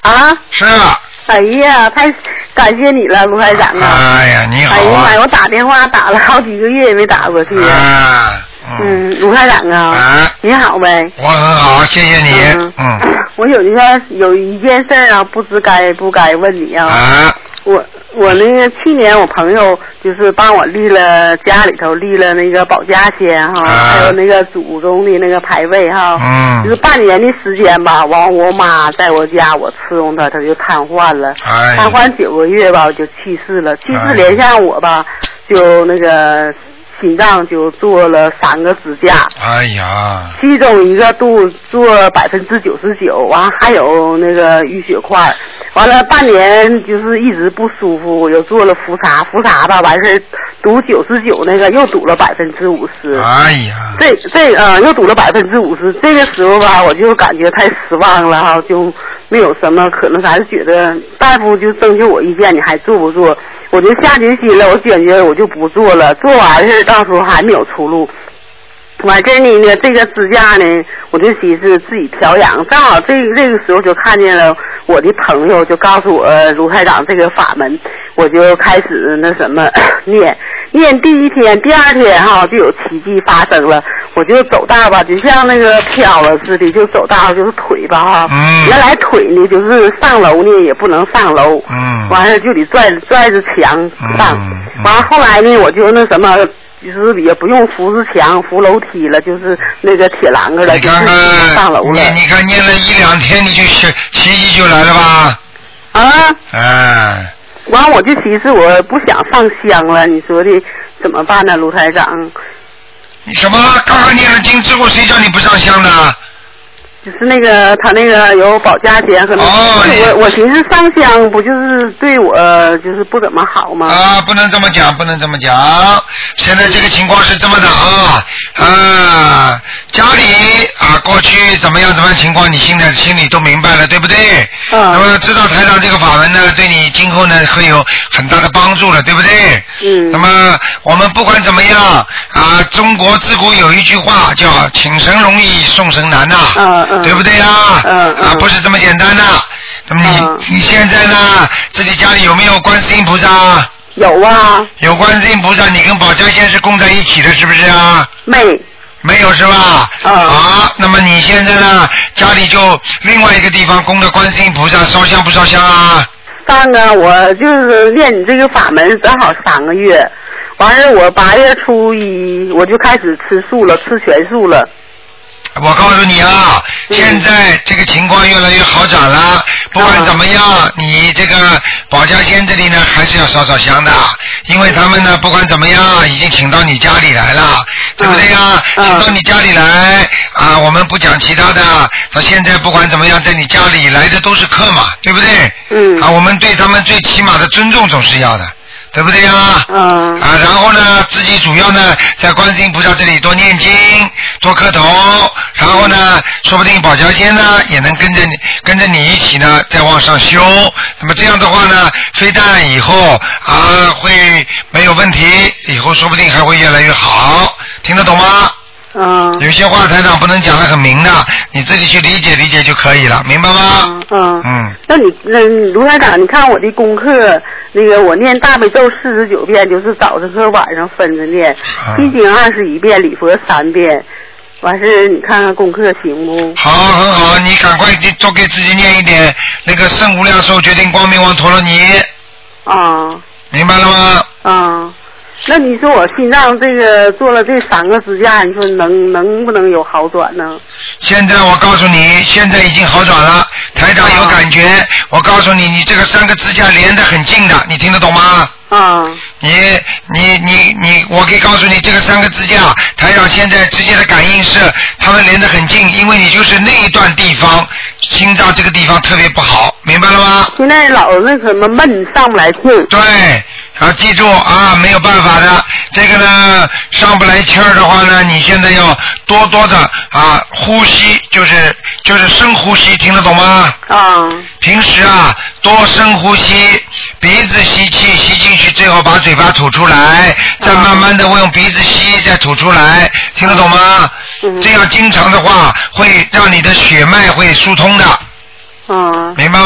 啊？ 是啊。 哎呀，太感谢你了，卢台长啊！ 哎呀，你好啊！ 哎呀妈呀，我打电话打了好几个月也没打过去啊。 嗯，卢台长啊， 啊， 你好呗。 我很好，谢谢你。 嗯， 嗯我有一个有一件事啊，不知该不该问你啊。 啊。 我我那个去年我朋友就是帮我立了家里头立了那个保家仙哈， 啊、 还有那个祖宗的那个牌位哈， 嗯， 就是半年的时间吧。完我妈在我家我伺候她，她就瘫痪了， 哎、 瘫痪九个月吧，我就去世了。去世连上我吧，就那个心脏就做了三个支架。 哎呀！ 其中一个度做百分之九十九，完还有那个淤血块。完了半年就是一直不舒服，我又做了复查，复查吧完事赌九十九那个又赌了百分之五十。 哎呀！ 这这呃又赌了百分之五十，这个时候吧我就感觉太失望了哈，就没有什么可能，还是觉得大夫就征求我意见，你还做不做？我就下决心了，我坚决我就不做了，做完事到时候还没有出路。完这呢呢，这个支架呢，我就寻思自己调养。正好这这个时候就看见了我的朋友，就告诉我卢台长这个法门，我就开始那什么念念。第一天、第二天哈就有奇迹发生了，我就走道吧，就像那个飘了似的，就走道就是腿吧哈。 嗯。 原来腿呢就是上楼呢也不能上楼。 嗯。 完了就得拽拽着墙上。 嗯。 完了后来呢我就那什么。就是也不用扶着墙扶楼梯了，就是那个铁栏杆了， 你看看就是上楼了。 你你看念了一两天，你就奇迹就来了吧？ 啊！ 哎。 完我就寻思我不想上香了，你说的怎么办呢，卢台长？ 你什么？刚刚念了经之后，谁叫你不上香的？ 就是那个他那个有保家仙和那个， 哦、 我我寻思上香不就是对我就是不怎么好吗？ 啊，不能这么讲，不能这么讲。现在这个情况是这么的啊啊，家里啊过去怎么样怎么样情况，你现在心里都明白了，对不对？ 嗯。 那么知道台长这个法门呢，对你今后呢会有很大的帮助了，对不对？ 嗯。 那么我们不管怎么样啊，中国自古有一句话叫“请神容易送神难”呐。 嗯嗯。 对不对啊？ 嗯嗯。 啊，不是这么简单的。那么你、嗯、你现在呢？自己家里有没有观世音菩萨？ 有啊。 有观世音菩萨，你跟保家仙是供在一起的，是不是啊？ 没。 没有是吧？ 嗯。 啊，那么你现在呢？家里就另外一个地方供的观世音菩萨，烧香不烧香啊？ 上啊，我就是练你这个法门正好三个月，完了我八月初一我就开始吃素了，吃全素了。 我告诉你啊，现在这个情况越来越好转了。不管怎么样，你这个保家仙这里呢，还是要烧烧香的，因为他们呢，不管怎么样，已经请到你家里来了，对不对呀？请到你家里来啊，我们不讲其他的。到现在不管怎么样，在你家里来的都是客嘛，对不对？ 嗯。 啊，我们对他们最起码的尊重总是要的。对不对呀？ 嗯。 啊，然后呢，自己主要呢，在观世音菩萨这里多念经，多磕头，然后呢，说不定保家仙呢也能跟着你，跟着你一起呢，再往上修。那么这样的话呢，非但以后啊会没有问题，以后说不定还会越来越好，听得懂吗？ 嗯。 有些话台长不能讲得很明的，你自己去理解理解就可以了，明白吗？ 嗯嗯。 嗯。 那你那卢台长，你看我的功课，那个我念大悲咒四十九遍，就是早上和晚上分着念，心经二十一遍，礼佛三遍，完事你看看功课行不？ 好，很好，你赶快多给自己念一点那个圣无量寿决定光明王陀罗尼。 啊。 明白了吗？ 啊。那你说我心脏这个做了这三个支架，你说能能不能有好转呢？ 现在我告诉你，现在已经好转了，台长有感觉。啊、我告诉你，你这个三个支架连得很近的，你听得懂吗？ 啊。 你你你你，我可以告诉你，这个三个支架，台长现在直接的感应是他们连得很近，因为你就是那一段地方，心脏这个地方特别不好，明白了吗？ 现在老那什么闷，上不来气。 对。啊，记住啊，没有办法的。这个呢，上不来气儿的话呢，你现在要多多的啊呼吸，就是就是深呼吸，听得懂吗？ 啊。 平时啊，多深呼吸，鼻子吸气吸进去，最后把嘴巴吐出来，再慢慢的用鼻子吸，再吐出来，听得懂吗？嗯。这样经常的话，会让你的血脉会疏通的。 嗯。 明白吗？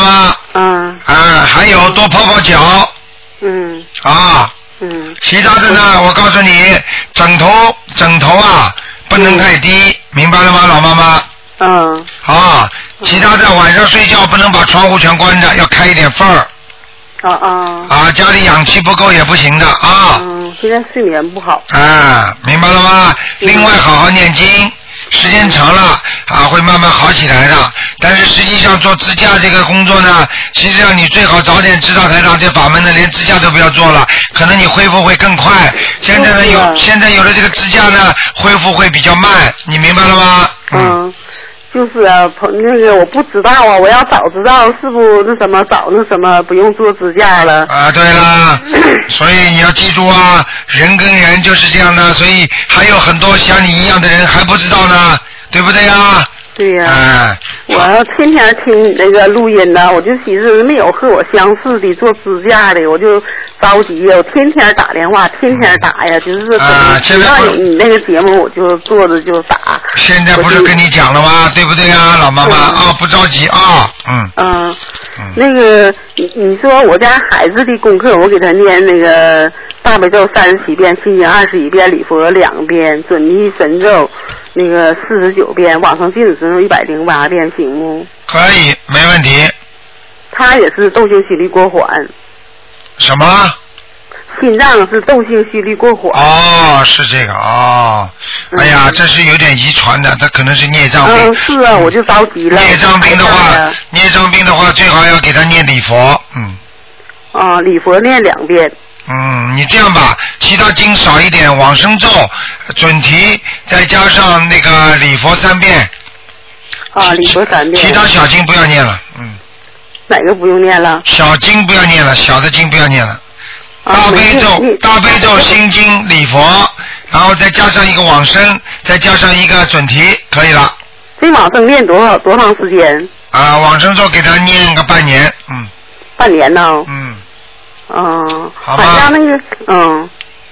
吗？ 嗯。 啊，还有多泡泡脚。 嗯。 啊。 嗯。 其他的呢，我告诉你，枕头枕头啊不能太低，明白了吗，老妈妈？ 嗯。 啊，其他的晚上睡觉不能把窗户全关着，要开一点缝儿。 啊啊。 啊，家里氧气不够也不行的啊。 嗯，现在睡眠不好。 啊，明白了吗？另外，好好念经。时间长了啊，会慢慢好起来的。但是实际上做支架这个工作呢，实际上你最好早点知道台长这法门呢，连支架都不要做了，可能你恢复会更快。现在呢有现在有了这个支架呢，恢复会比较慢，你明白了吗？ 嗯。就是啊，朋那个我不知道啊，我要早知道是不那什么早那什么不用做支架了。 啊，对了，所以你要记住啊，人跟人就是这样的，所以还有很多像你一样的人还不知道呢，对不对呀？ 对呀、 啊。 我要天天听你那个录音呢，我就寻思没有和我相似的做支架的，我就着急呀，我天天打电话，天天打呀，就是啊，现在有你那个节目我就坐着就打。 现在不是跟你讲了吗？对不对呀，老妈妈啊，不着急啊，嗯。 嗯。那个你你说我家孩子的功课，我给他念那个大悲咒三十七遍，心经二十一遍，礼佛两遍，准提神咒那个四十九遍，往生净土神咒一百零八遍，行不？ 可以，没问题。 他也是窦性虚力过缓。 什么？ 心脏是窦性虚力过缓。 哦，是这个哦。哎呀，这是有点遗传的，他可能是孽障病。 嗯，是啊，我就着急了。 孽障病的话，孽障病的话，最好要给他念礼佛，嗯。 啊，礼佛念两遍。 嗯，你这样吧，其他经少一点，往生咒、准提，再加上那个礼佛三遍。 啊，礼佛三遍。 其他小经不要念了，嗯。 哪个不用念了？ 小经不要念了，小的经不要念了。 啊、 大悲咒、大悲咒、心经、礼佛，然后再加上一个往生，再加上一个准提，可以了。 这往生念多少多长时间？ 啊，往生咒给他念个半年，嗯。 半年呢？ 嗯。 嗯。 好吧。 俺家那个，嗯，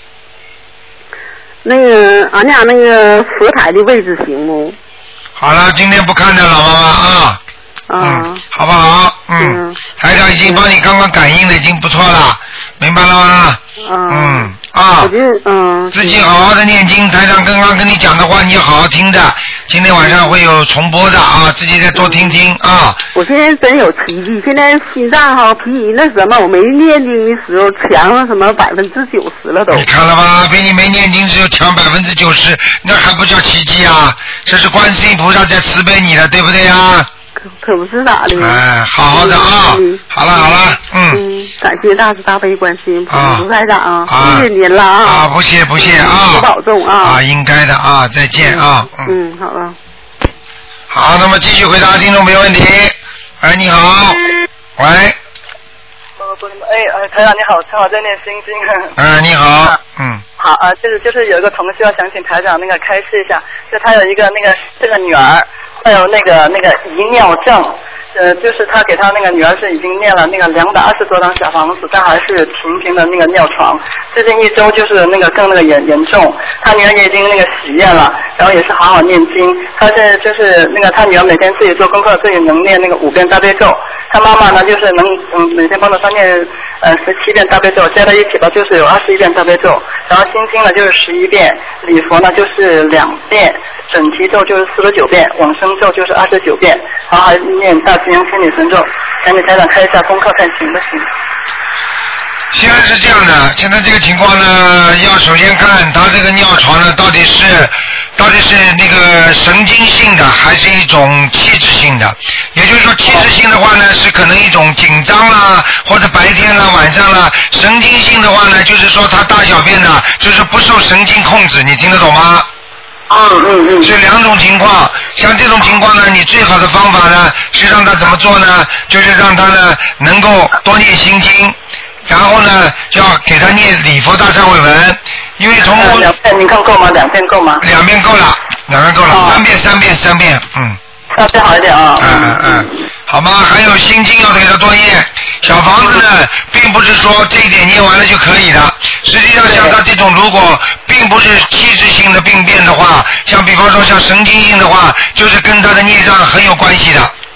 那个俺家那个佛台的位置行不？ 好了，今天不看的老妈妈啊。嗯，好不好？嗯，台长已经帮你刚刚感应的已经不错了，明白了吗？嗯啊， 我就嗯， 自己好好的念经。台长刚刚跟你讲的话，你要好好听着。今天晚上会有重播的啊，自己再多听听啊。 我现在真有奇迹，现在心脏哈比那什么，我没念经的时候强了什么百分之九十了都。 你看了吧？比你没念经时候强百分之九十，那还不叫奇迹啊？这是观世音菩萨在慈悲你的，对不对呀？ 可不是咋的。 哎，好好的啊！嗯、好了好了，嗯。 嗯，感谢大慈大悲观世音菩萨卢台长啊， 谢谢您了啊！ 啊，不谢不谢啊！ 多保重啊！ 啊，应该的啊，再见啊！ 嗯，好了。 好，那么继续回答听众没问题。哎，你好，喂。 哎哎，台长你好，正好在念心经。 哎，你好，嗯。 好啊，就是就是有一个同学要想请台长那个开示一下，就他有一个那个这个女儿。还有那个那个遗尿症，呃，就是他给他那个女儿是已经念了那个两百二十多张小房子，但还是频频的那个尿床。最近一周就是那个更那个严严重，他女儿也已经那个许愿了，然后也是好好念经。他现在就是那个他女儿每天自己做功课，自己能念那个五遍大悲咒。他妈妈呢就是能嗯每天帮着他念呃十七遍大悲咒，加在一起吧就是有二十一遍大悲咒，然后心经呢就是十一遍，礼佛呢就是两遍，准提咒就是四十九遍，往生咒就是二十九遍，然后还念大吉祥天女神咒，赶紧台长开一下功课看行不行？ 现在是这样的，现在这个情况呢，要首先看他这个尿床呢，到底是到底是那个神经性的，还是一种气质性的？也就是说，气质性的话呢，是可能一种紧张啦，或者白天啦、晚上啦；神经性的话呢，就是说他大小便呢，就是不受神经控制，你听得懂吗？ 嗯嗯嗯。 是两种情况，像这种情况呢，你最好的方法呢，是让他怎么做呢？就是让他呢，能够多念心经。然后呢，就要给他念礼佛大忏悔文，因为从呃、两遍您看够吗？两遍够吗？ 两遍够了，两遍够了， 哦、 三遍三遍三遍，嗯。 三遍好一点啊。 嗯嗯嗯，好吗？还有心经要给他多念，小房子呢，并不是说这一点念完了就可以的。实际上，像他这种如果并不是气质性的病变的话，像比方说像神经性的话，就是跟他的孽障很有关系的。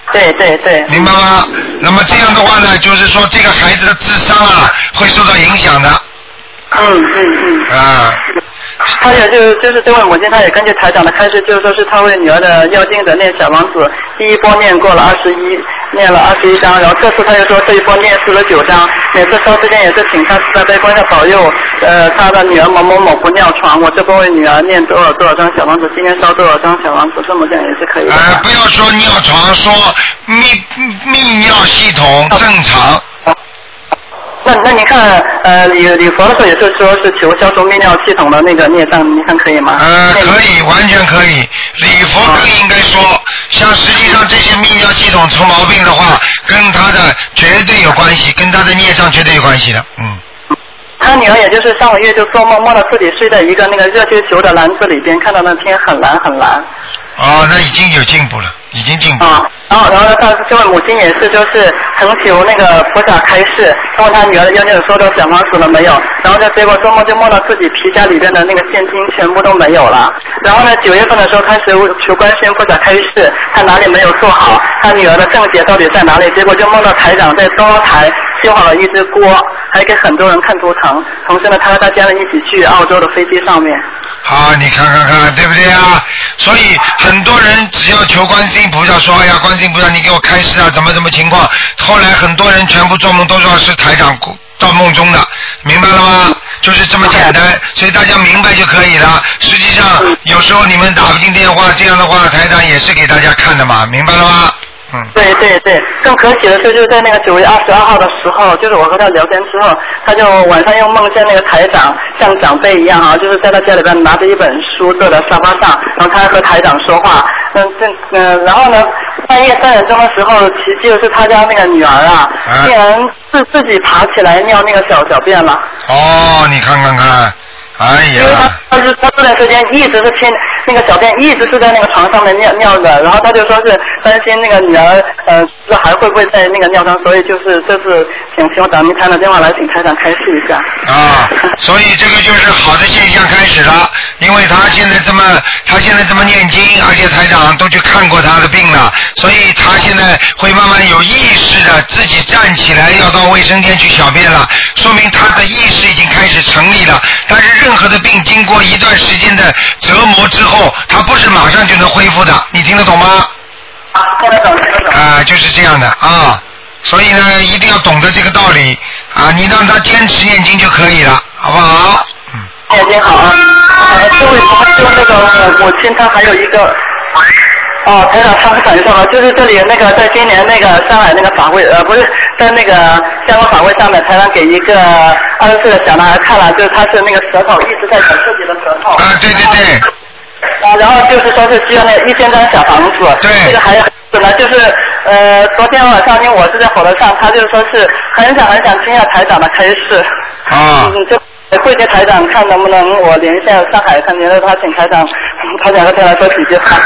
对对对。 明白吗？那么这样的话呢，就是说这个孩子的智商啊会受到影响的。 嗯嗯嗯。 啊。 他也就就是这位母亲，她也根据台长的开示，就是说是她为女儿的要经的念小王子，第一波念过了二十一，念了二十一章，然后这次他又说这一波念四十九章，每次烧之前也是请他慈悲悲观下保佑，呃，他的女儿某某某不尿床，我这波为女儿念多少多少张小王子，今天烧多少张小王子，这么这样也是可以的。 呃，不要说尿床，说泌泌尿系统正常。 那那你看，呃，礼礼佛的时候也是说是求消除泌尿系统的那个孽障，你看可以吗？ 呃，可以，完全可以。礼佛更应该说，像实际上这些泌尿系统出毛病的话，跟他的绝对有关系，跟他的孽障绝对有关系的，嗯。 他女儿也就是上个月就做梦，梦到自己睡在一个那个热气球的篮子里边，看到那天很蓝很蓝。 哦，那已经有进步了，已经进步了。 啊，然后然后呢，他这位母亲也是就是恳求那个菩萨开示，他问他女儿的要念收到小房子了没有，然后呢，结果做梦就梦到自己皮夹里边的那个现金全部都没有了。然后呢，九月份的时候开始求观世音菩萨开示，他哪里没有做好，他女儿的正解到底在哪里？结果就梦到台长在中央台修好了一只锅，还给很多人看图腾。同时呢，他和他家人一起去澳洲的飞机上面。 好，你看看看，对不对啊？所以很多人只要求观世音菩萨说，哎呀，观世音菩萨你给我开示啊，怎么怎么情况？后来很多人全部做梦都说是台长到梦中的，明白了吗？就是这么简单，所以大家明白就可以了。实际上有时候你们打不进电话，这样的话台长也是给大家看的嘛，明白了吗？嗯， 对对对，更可喜的是，就是在那个九月二十二号的时候，就是我和他聊天之后，他就晚上又梦见那个台长像长辈一样哈、啊，就是在他家里边拿着一本书坐在沙发上，然后他还和台长说话，嗯这嗯，然后呢，半夜三点钟的时候，奇迹的是他家那个女儿啊，竟然自自己爬起来尿那个小小便了。 哦，你看看看。哎呀！ 因为他他是他这段时间一直是亲那个小便一直是在那个床上面尿尿的，然后他就说是担心那个女儿呃这还会不会在那个尿上，所以就是这次请请我打明台的电话来请台长开示一下。 啊，所以这个就是好的现象开始了，因为他现在这么他现在这么念经，而且台长都去看过他的病了，所以他现在会慢慢有意识的自己站起来要到卫生间去小便了，说明他的意识已经开始成立了。但是任何的病经过一段时间的折磨之后，它不是马上就能恢复的，你听得懂吗？ 啊，听得懂，听得懂。 啊，就是这样的啊，所以呢，一定要懂得这个道理啊，你让他坚持念经就可以了，好不好？ 嗯。念经好啊。呃，这位同修那个母母亲，她还有一个。哦，台长，他很感受了，就是这里那个在今年那个上海那个法会，呃，不是在那个香港法会上面，台长给一个二十岁的小男孩看了，就是他是那个舌头一直在咬自己的舌头。 啊，对对对。 啊，然后就是说是需要那一千张小房子。 对。 这个还有呢，就是呃，昨天晚上因为我是在火车上，他就是说是很想很想听一下台长的开示。 啊。 嗯，就会给台长看能不能我连线上海，看觉得他请台长，台长和台长说几句话。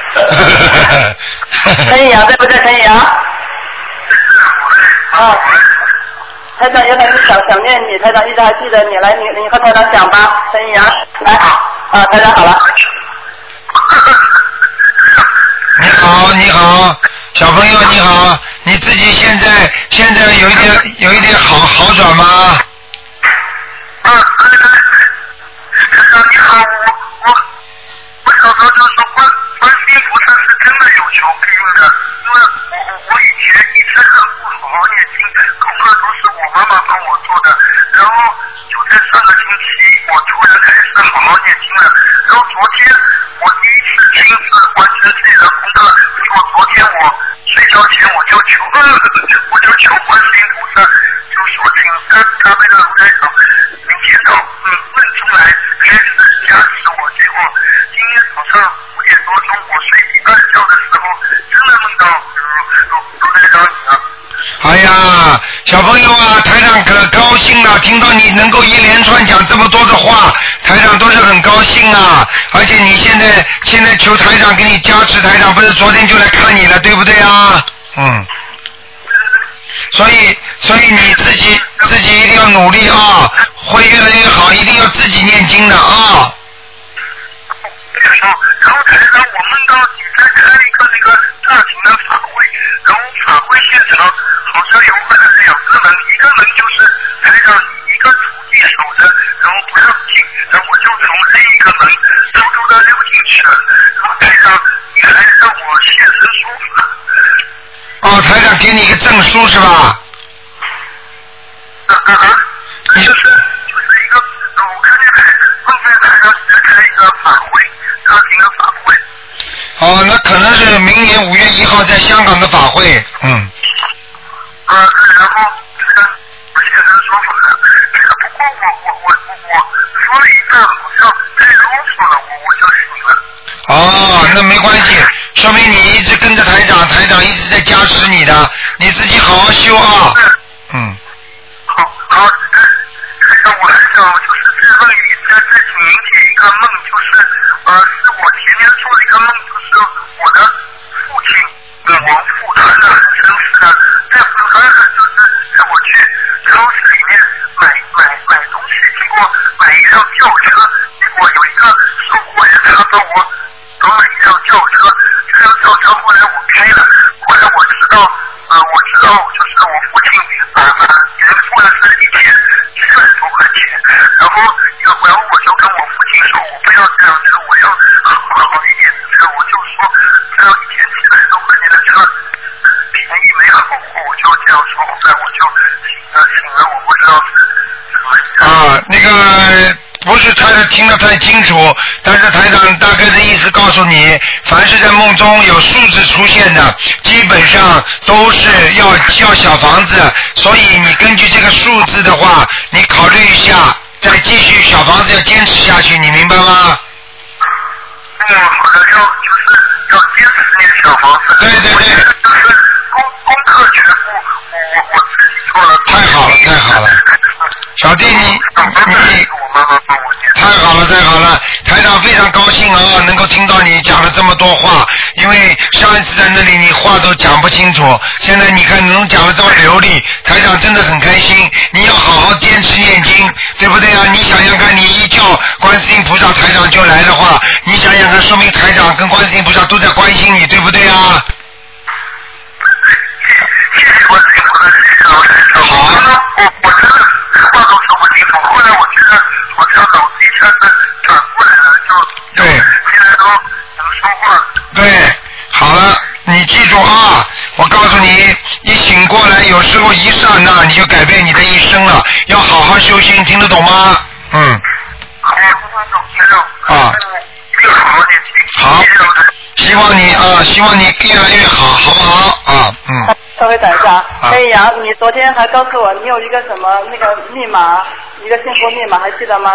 陈怡阳对不对？陈怡阳。啊。台长有点想想念你，台长一直还记得你，来，你你和台长讲吧，陈怡阳，来，啊，台长好了。 你好，你好，小朋友你好，你自己现在现在有一点有一点好好转吗？ 啊，台长你好，我我我小时候就说观观世音菩萨是真的有求必应的，因为我我我以前一直很不好好念经，功课都是我妈妈帮我做的，然后就在上个星期我突然开始好好念经了，然后昨天我第一次亲自完成自己的功课，结果昨天我睡觉前我就求，呃、我就求观世音菩萨，就说请大大悲的卢台长明天早嗯问出来开始加持我，结果今天早上五点多钟我睡第二觉的时候，真的梦到卢卢台长你了。 哎呀，小朋友啊，台长可高兴了，听到你能够一连串讲这么多的话，台长都是很高兴啊。而且你现在现在求台长给你加持，台长不是昨天就来看你了，对不对啊？嗯。所以所以你自己自己一定要努力啊，会越来越好，一定要自己念经的啊。 对的时候，然后台上我梦到你在开一个那个大型的法会，然后法会现场好像有可能两个门，一个门就是台上一个徒弟守着，然后不让进，然后我就从另一个门偷偷的溜进去了。然后台上你还让我现身说法。 哦，台长给你一个证书是吧？ 啊啊啊！就是就是一个，我看见台梦见台上在开一个法会，大型的法会。 哦，那可能是明年五月一号在香港的法会，嗯。 啊，对，然后这个我现身说法了，这个不过我我我我我说了一半，好像太啰嗦了，我我就醒了。 哦，那没关系，说明你一直跟着台长，台长一直在加持你的，你自己好好修啊。嗯。 好，好，台长，我还想就是再问你，再再请您解一个梦，就是呃，是我前天做的一个梦，就是我的父亲母亡父传的很生世的，在很很就是在我去超市里面买买买东西，结果买一辆轿车，结果有一个售货员他帮我得了一辆轿车，这辆轿车后来我开了，后来我知道呃我知道就是我父亲啊啊原付了是一千七百多块钱，然后要然后我就跟我父亲说我不要这辆车，我要好好一点的车，我就说这辆一千七百多块钱的车便宜没好货，我就这样说，后来我就醒了醒了，我不知道是怎么啊，那个不是台长听得太清楚，但是台长大概的意思告诉你，凡是在梦中有数字出现的，基本上都是要要小房子，所以你根据这个数字的话，你考虑一下，再继续小房子要坚持下去，你明白吗？ 嗯，好的，要就是要坚持念小房子。 对对对。 就是功功课全部我我自己做了。 太好了，太好了。小弟你你太好了太好了，台长非常高兴啊，能够听到你讲了这么多话，因为上一次在那里你话都讲不清楚，现在你看你能讲得这么流利，台长真的很开心。你要好好坚持念经，对不对啊？你想想看，你一叫观世音菩萨台长就来的话，你想想看，说明台长跟观世音菩萨都在关心你，对不对啊？ 谢谢观世音菩萨，谢谢老师。好。我我真的话都说不清楚，后来我觉得我这脑子一下子转过来了，就对， 现在都能说话。 对，好了，你记住啊，我告诉你，一醒过来，有时候一刹那你就改变你的一生了，要好好修心，听得懂吗？嗯。 好，懂，听懂。 啊。 没有好好念经。 好。希望你啊，希望你越来越好，好不好？啊，嗯。 稍微等一下，哎呀，你昨天还告诉我你有一个什么那个密码，一个幸福密码，还记得吗？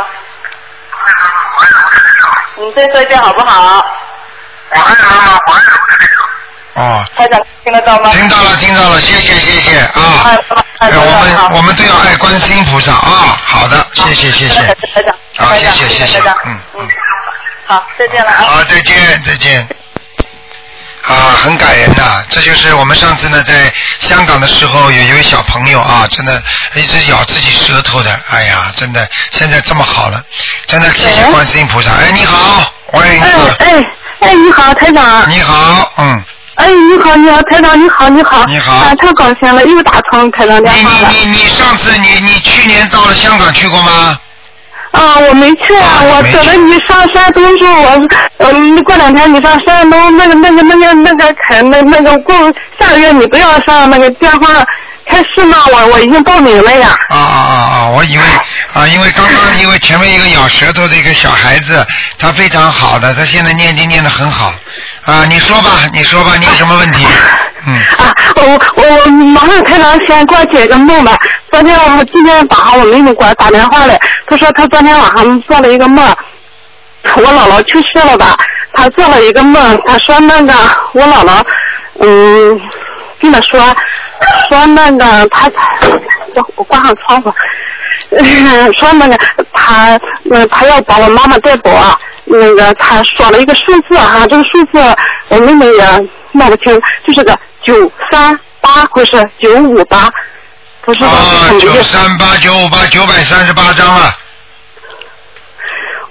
你再说一遍好不好？ 我爱妈妈，我爱我的那个。 哦。 台长听得到吗？ 听到了，听到了，谢谢，谢谢啊！哎，我们我们都要爱观世音菩萨啊！好的，谢谢，谢谢。 台长。 好，谢谢，谢谢。嗯嗯。好，再见了啊！ 好，再见，再见。啊，很感人呐！这就是我们上次呢在香港的时候，有一位小朋友啊，真的一直咬自己舌头的，哎呀，真的现在这么好了，真的谢谢观世音菩萨。哎，你好，喂。 哎哎哎，你好，台长。 你好，嗯。 哎，你好，你好，台长，你好，你好。 你好。 啊，太高兴了，又打通台长电话了。 你你你上次你你去年到了香港去过吗？ 啊，我没去啊，我等着你上山东时候，我嗯，过两天你上山东那个那个那个那个开那那个过下个月你不要上那个电话开市吗？我我已经报名了呀。 啊啊啊啊！我以为啊，因为刚刚因为前面一个咬舌头的一个小孩子，他非常好的，他现在念经念得很好啊。你说吧，你说吧，你有什么问题？嗯。啊， 我我我马上台长先给我解个梦吧。昨天我今天早上我妹妹给我打电话来，她说她昨天晚上做了一个梦，我姥姥去世了吧？她做了一个梦，她说那个我姥姥，嗯，跟她说说那个她，我关上窗户，嗯，说那个她那她要把我妈妈带走啊，那个她说了一个数字哈，这个数字我妹妹也闹不清，就是个九三八或是九五八。不是啊， 九三八九五八九百三十八张了。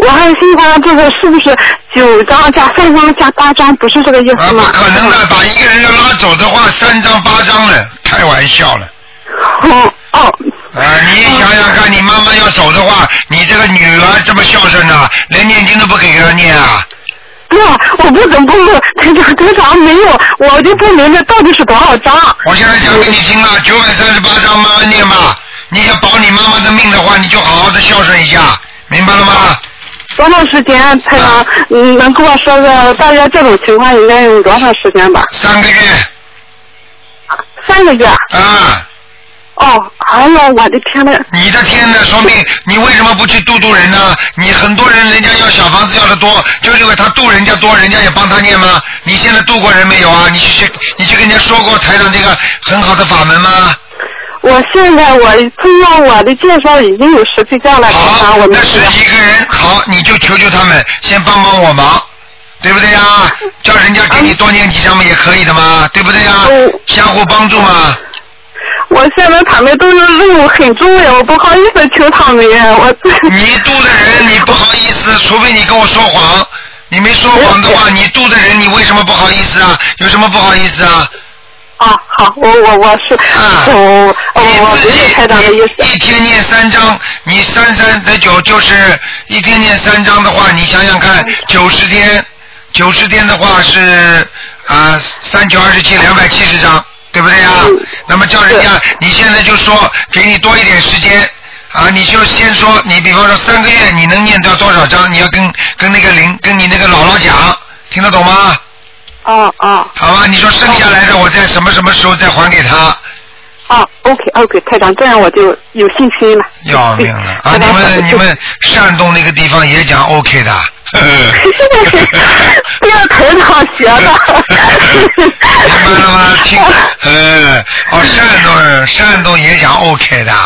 我还心想这个是不是九张加三张加八张，不是这个意思吗？ 啊，不可能的，把一个人要拉走的话，三张八张了，开玩笑了。 哦哦。 啊，你想想看，你妈妈要走的话，你这个女儿这么孝顺啊，连念经都不给她念啊？ 不，我不怎么不台长台长没有，我就不明白到底是多少张。 我现在讲给你听了，九百三十八张，慢慢念吧。你想保你妈妈的命的话，你就好好的孝顺一下，明白了吗？ 多长时间，台长，嗯，能跟我说个大约这种情况应该用多长时间吧？ 三个月。 三个月。 啊。 哦，哎呀，我的天呐！ 你的天呐，说明你为什么不去度度人呢？你很多人人家要小房子要的多，就是因为他度人家多，人家也帮他念吗？你现在度过人没有啊？你去你去跟人家说过台长这个很好的法门吗？ 我现在我通过我的介绍已经有十几个了， 好， 我那十几个人，好，你就求求他们先帮帮我忙，对不对呀？叫人家给你多念几张嘛也可以的嘛，对不对呀？相互帮助嘛。 我现在他们都是任务很重呀，我不好意思求他们呀。我你度的人你不好意思，除非你跟我说谎。你没说谎的话，你度的人你为什么不好意思啊？有什么不好意思啊？ 啊，好，我我我是啊，我我不是台长的意思。 一天念三章，你三三得九，就是一天念三章的话，你想想看，九十天，九十天的话是啊三九二十七，两百七十章。对不对呀？那么叫人家，你现在就说给你多一点时间啊，你就先说，你比方说三个月你能念到多少章，你要跟跟那个灵跟你那个姥姥讲，听得懂吗？ 哦哦。 好吧，你说剩下来的我在什么什么时候再还给他？ 啊 ，OK OK， 台长，这样我就有信心了。 要命了啊！你们你们山东那个地方也讲 OK 的。 不要台长学的。 明白了吗？听，呃，哦，山东人，山东也讲 OK 的。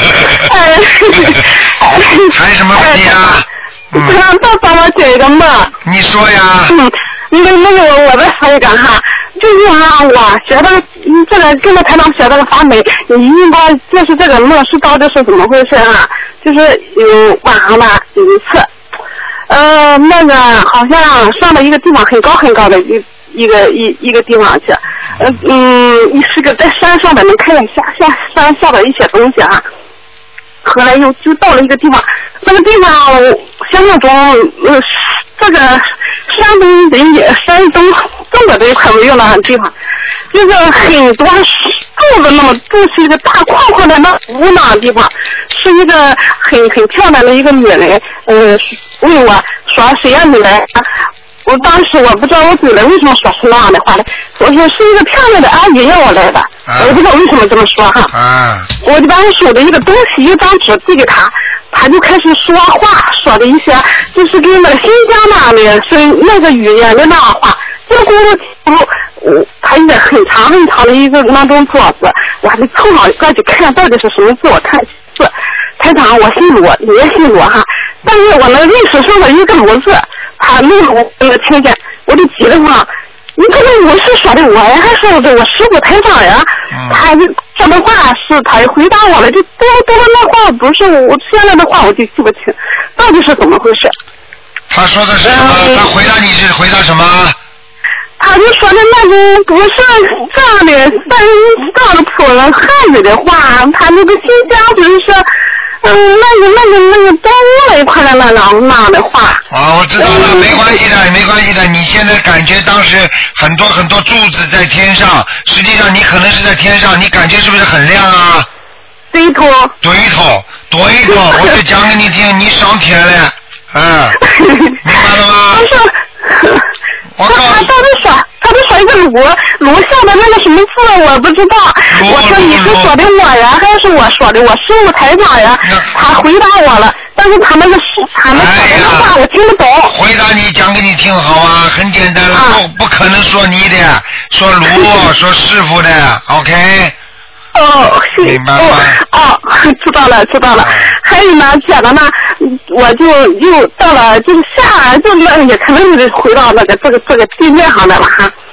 还有什么问题啊？ 嗯。台长，再帮我解一个梦。 你说呀。 嗯，那那个我我再说一个哈。就是啊，我学的这个跟着台长学这个法门，你应该就是这个梦是到底是怎么回事啊？就是有晚上吧有一次，呃，那个好像上到一个地方很高很高的一一个一一个地方去，呃嗯，是个在山上的，能看见下下山下的一些东西啊。后来又就到了一个地方，那个地方想象中呃这个山东人也山东中国这一块没有那个地方，就是很多柱子那么就是一个大框框的那湖那个地方，是一个很很漂亮的一个女人，呃问我说谁呀你来？我当时我不知道我嘴里为什么说出那样的话来，我说是一个漂亮的阿姨让我来的，啊、我不知道为什么这么说哈。 啊、 我就把我手的一个东西一张纸递给他，他就开始说话，说的一些就是跟那个新疆那的是那个语言的那话，结果我他一个很长很长的一个那种桌子，我还得凑上过去看到底是什么字，我看字。台长，我姓罗，你也姓罗哈，但是我能认识上的一个罗字，他那个我那个听见，我就急了嘛。你这个我是说的我呀，还是我的我师傅台长呀？嗯、他说的话是他回答我了，就多多的那话不是我现在的话我就记不清，到底是怎么回事？ 他说的是什么？嗯、他回答你是回答什么？ 他就说的那种不是这样的，但是这样的普通汉语的话，他那个新疆就是说。嗯，那个、那个、那个动物那一块的那那那的话。 啊，我知道了，没关系的，没关系的。你现在感觉当时很多很多柱子在天上，实际上你可能是在天上，你感觉是不是很亮啊？ 对头。 对头，对头，我就讲给你听，你上天了，嗯，明白了吗？ 我告诉他到底说，他就说一个罗罗下的那个什么字，我不知道。我说你是说的我呀，还是我说的我师傅台长呀？他回答我了，但是他那个是他那说的话我听不懂。 回答你讲给你听好啊，很简单了，不不可能说你的，说卢，说师傅的 ，OK。 哦， 明白吗？ 哦，知道了，知道了。还有呢，接着呢，我就又到了，就是下，就那也可能是回到那个这个这个地面上的了哈。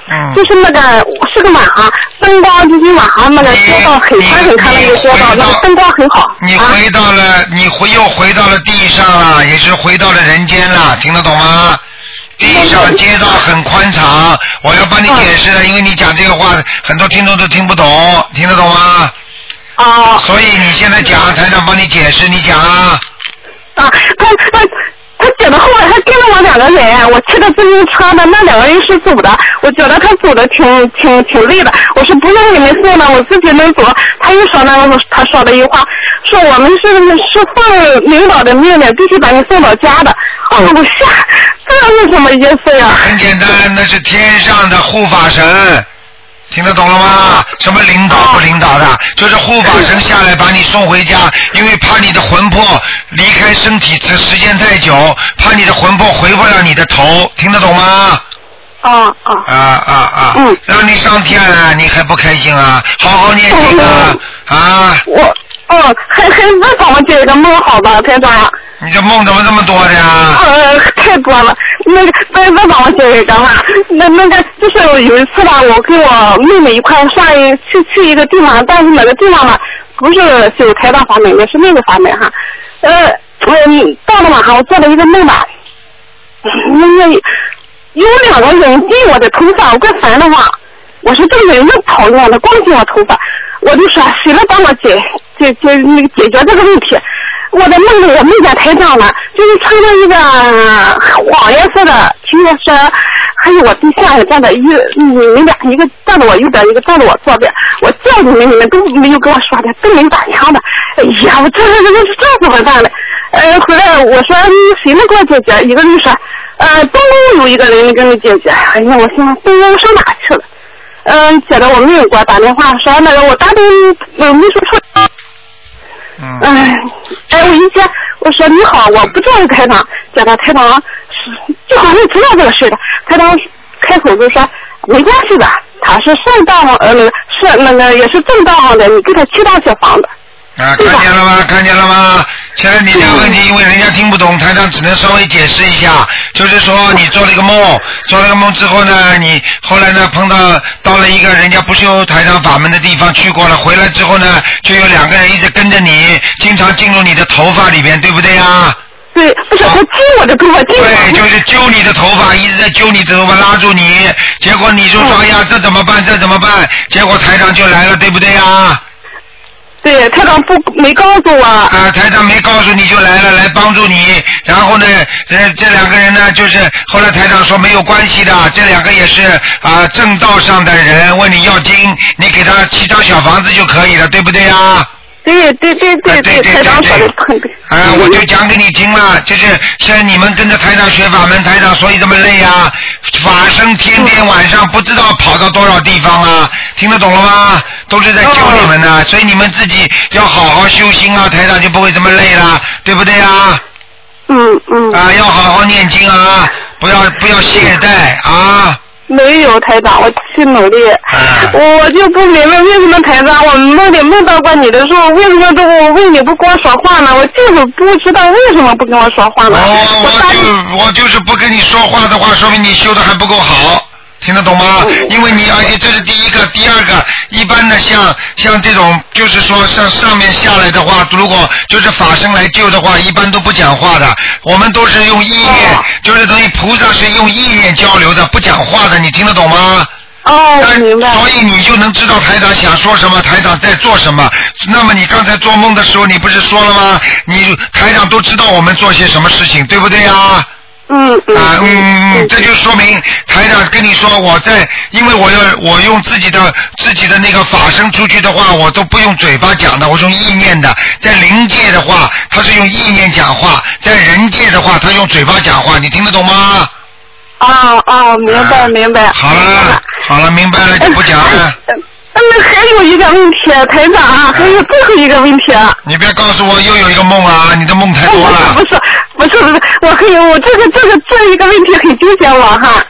嗯。 就是那个是个晚航，灯光就是晚航那个街道很宽很宽的一个街道，那个灯光很好。 你回到了，啊、你回又回到了地上了，也是回到了人间了，听得懂吗？地上街道很宽敞，我要帮你解释的，因为你讲这个话，很多听众都听不懂，听得懂吗？ 啊。 所以你现在讲，台长帮你解释，你讲啊。 啊，他他他讲到后来还跟了我两个人，我骑着自行车的，那两个人是走的，我觉得他走的挺挺挺累的，我说不用你们送了，我自己能走。他又说那个他说了一句话，说我们是是奉领导的命令，必须把你送到家的。哦，我吓，这是什么意思呀？ 很简单，那是天上的护法神。听得懂了吗？什么领导不领导的，就是护法神下来把你送回家，因为怕你的魂魄离开身体这时间太久，怕你的魂魄回不了你的头，听得懂吗？ 啊啊啊啊啊！ 嗯， 让你上天了，你还不开心啊？好好念经啊！啊！ 我哦，还还再帮我解一个梦好吧，台长。 你这梦怎么这么多的呀？ 呃，太多了。那个，再再帮我解一个吧。那那个，就是有一次吧，我跟我妹妹一块上一去去一个地方，但是那个地方吧，不是修台大法门的，是那个法门哈。呃，嗯，到了晚上，我做了一个梦吧，那个有两个人进我的头发，我怪烦的慌。我说这个人那么讨厌的，光进我头发，我就说谁来帮我解解解那个解决这个问题？我的梦里我梦见台长了，就是穿着一个黄颜色的 T 恤，还有我对象也站在一你们俩一个站在我右边，一个站在我左边。我叫你们，你们都没有跟我说的，都没打枪的。哎呀，我这这这这怎么办呢？呃，回来我说谁能给我解决？一个人说，呃，东宫有一个人能给你解决。哎呀，我心想东宫上哪去了？嗯、呃，接着我妹妹给我打电话说那个我打通呃秘书处。 嗯， 哎，哎，我一接，我说你好，我不知道是台长，叫他台长是就好像知道这个事的。台长开口就说没关系的，他是上当呃那个是那个也是正当的，你给他七大小房子。 啊，看见了吗？看见了吗？现在你这个问题，因为人家听不懂，台长只能稍微解释一下，就是说你做了一个梦，做了个梦之后呢，你后来呢碰到到了一个人家不修台长法门的地方去过了，回来之后呢，就有两个人一直跟着你，经常进入你的头发里边，对不对呀？ 对，不是他揪我的头发，揪对，就是揪你的头发，一直在揪你的头发，拉住你，结果你就说、嗯、哎呀，这怎么办？这怎么办？结果台长就来了，对不对呀？ 对，台长不没告诉我。 啊，台长没告诉你就来了，来帮助你。然后呢，呃，这两个人呢，就是后来台长说没有关系的，这两个也是啊正道上的人，问你要经，你给他七张小房子就可以了，对不对呀？ 对对对对对，台长说的很对。 啊，我就讲给你听了，就是像你们跟着台长学法门，台长所以这么累啊，法身天天晚上不知道跑到多少地方啊，听得懂了吗？都是在救你们呢，所以你们自己要好好修心啊，台长就不会这么累了，对不对啊？ 嗯嗯。 啊，要好好念经啊，不要不要懈怠啊。 没有台长，我去努力。 啊、 我就不明白为什么台长，我梦里梦到过你的时候，为什么都我问你不跟我说话呢？我就是不知道为什么不跟我说话呢。 哦，我就我就是不跟你说话的话，说明你修的还不够好。听得懂吗？因为你而且这是第一个，第二个，一般的像像这种，就是说上上面下来的话，如果就是法身来救的话，一般都不讲话的。我们都是用意念，哦、就是等于菩萨是用意念交流的，不讲话的。你听得懂吗？ 哦，明白。 所以你就能知道台长想说什么，台长在做什么。那么你刚才做梦的时候，你不是说了吗？你台长都知道我们做些什么事情，对不对呀？ 嗯嗯啊嗯嗯，这就说明台长跟你说，我在，因为我要我用自己的自己的那个法身出去的话，我都不用嘴巴讲的，我用意念的。在灵界的话，他是用意念讲话；在人界的话，他用嘴巴讲话。你听得懂吗？ 哦哦，明白、啊、明白。 好了好了，明白了就不讲了。 那还有一个问题，台长啊，还有最后一个问题。 你别告诉我又有一个梦啊！你的梦太多了。 不是不是不是，我可以，我这个这个这一个问题很纠结我哈。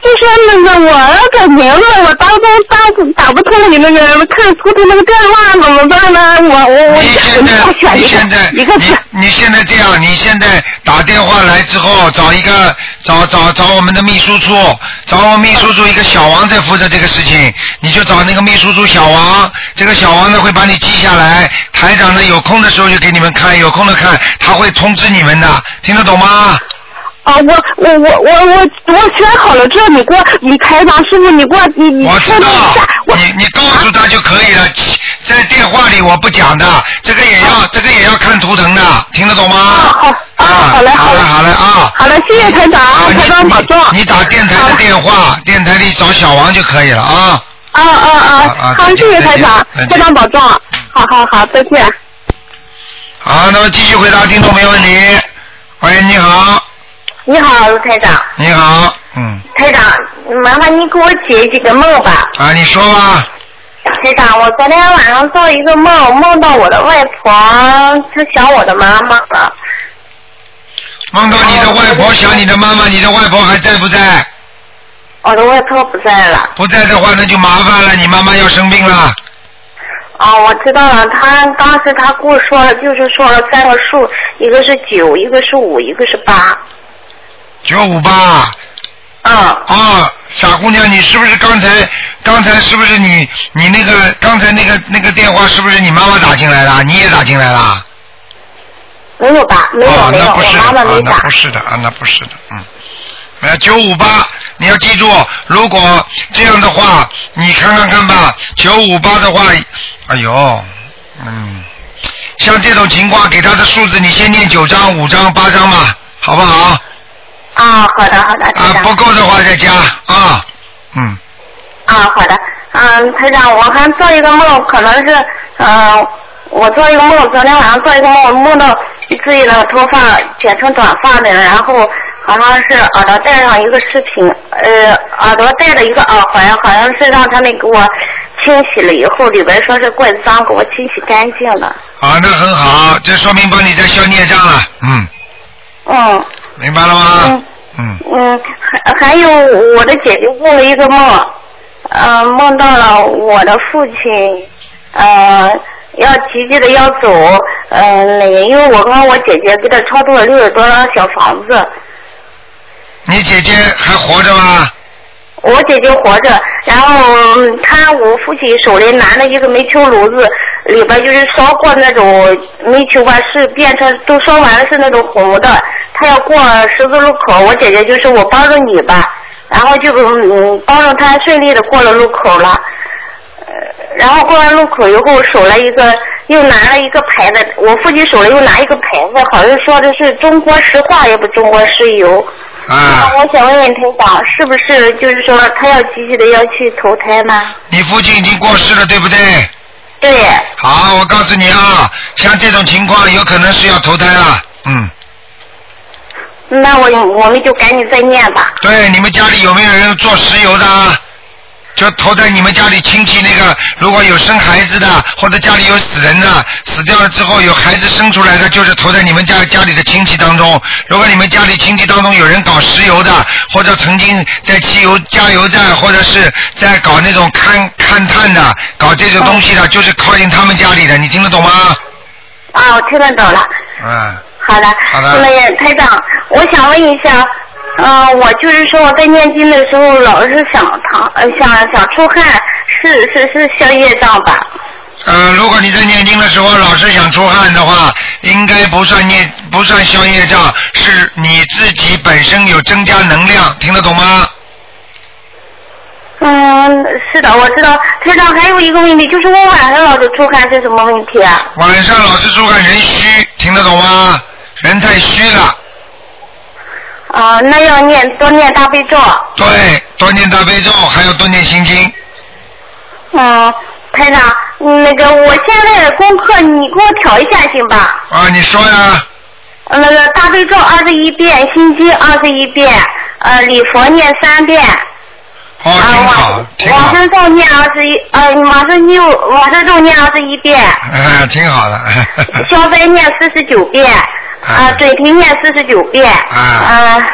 就是那个我改名了，我当中打打不通你那个看不通那个电话怎么办呢？我我我我选一个一个字。 你现在这样，你现在打电话来之后，找一个找找找我们的秘书处，找我们秘书处一个小王在负责这个事情，你就找那个秘书处小王，这个小王呢会把你记下来，台长呢有空的时候就给你们看，有空的看，他会通知你们的，听得懂吗？ 啊，我我我我我我选好了之后，你给我，你台长师傅，你给我，你你我知道，你你告诉他就可以了，在电话里我不讲的，这个也要、啊、这个也要看图腾的，听得懂吗？ 啊好啊，好嘞好嘞好嘞啊， 好嘞，谢谢台长，台长保重。 你打电台的电话，电台里找小王就可以了啊。 啊啊啊！好，谢谢台长，台长保重。好好好，再见。 好，那么继续回答听众没问题。喂，你好。 你好，卢台长。 你好，嗯。 台长，麻烦你给我解几个梦吧。 啊，你说吧。 台长，我昨天晚上做一个梦，梦到我的外婆是想我的妈妈了。 梦到你的外婆想你的妈妈，你的外婆还在不在？ 我的外婆不在了。 不在的话，那就麻烦了，你妈妈要生病了。 哦，我知道了。他当时他跟我说了，就是说了三个数，一个是九，一个是五，一个是八。 九五八。 嗯。 哦，傻姑娘，你是不是刚才刚才是不是你你那个刚才那个那个电话是不是你妈妈打进来的？你也打进来了？ 没有吧？没有、 哦、 没有， 那不是我妈妈没打。 啊、那不是的啊，那不是的，嗯。呃，九五八，你要记住，如果这样的话，你看看看吧，九五八的话，哎呦，嗯，像这种情况，给他的数字，你先念九张、五张、八张嘛，好不好？ 啊，好的好的。 啊，不够的话再加啊，嗯。 啊，好的，嗯，台长，我还做一个梦，可能是，嗯、呃，我做一个梦，昨天晚上做一个梦，梦到自己的头发剪成短发的，然后好像是耳朵戴上一个饰品，呃，耳朵戴了一个耳环，好像是让他们给我清洗了以后，里边说是怪脏，给我清洗干净了。 啊，那很好，这说明帮你在消孽障了，嗯。 嗯。 明白了吗？ 嗯。 嗯。 嗯，还还有我的姐姐做了一个梦，呃，梦到了我的父亲，呃，要急急的要走，呃，那个，因为我跟我姐姐给他超度了六十多张小房子。 你姐姐还活着吗？ 我姐姐活着，然后他我父亲手里拿了一个煤球炉子，里边就是烧过那种煤球吧，是变成都烧完了是那种红的，他要过十字路口，我姐姐就说我帮着你吧，然后就嗯帮助他顺利的过了路口了，呃，然后过完路口以后手了一个又拿了一个牌子，我父亲手里又拿一个牌子，好像说的是中国石化也不中国石油。 啊！ 我想问问台长，是不是就是说他要积极的要去投胎呢？ 你父亲已经过世了，对不对？ 对。 好，我告诉你啊，像这种情况有可能是要投胎了，嗯。 那我我们就赶紧再念吧。 对，你们家里有没有人做石油的？就投在你们家里亲戚那个，如果有生孩子的，或者家里有死人的，死掉了之后有孩子生出来的，就是投在你们家家里的亲戚当中。如果你们家里亲戚当中有人搞石油的，或者曾经在汽油加油站，或者是在搞那种勘勘探的，搞这种东西的，就是靠近他们家里的，你听得懂吗？ 啊，我听得懂了。 嗯。 好的。 好的。 那个台长，我想问一下。嗯、呃，我就是说我在念经的时候老是想淌，呃，想想出汗，是是是消业障吧？ 呃，如果你在念经的时候老是想出汗的话，应该不算念不算消业障，是你自己本身有增加能量，听得懂吗？ 嗯，是的，我知道。台长还有一个问题，就是我晚上老是出汗是什么问题啊？ 晚上老是出汗，人虚，听得懂吗？人太虚了。 啊、呃，那要念多念大悲咒。 对，多念大悲咒，还要多念心经。 嗯，台长，那个我现在的功课你给我调一下行吧？ 啊，你说呀。 那个大悲咒二十一遍，心经二十一遍，呃，礼佛念三遍。 哦，挺好，挺好。 往生咒念二十一，呃，往生咒往生咒念二十一遍。 哎，挺好的。 消灾念四十九遍。啊，准提念四十九遍，啊，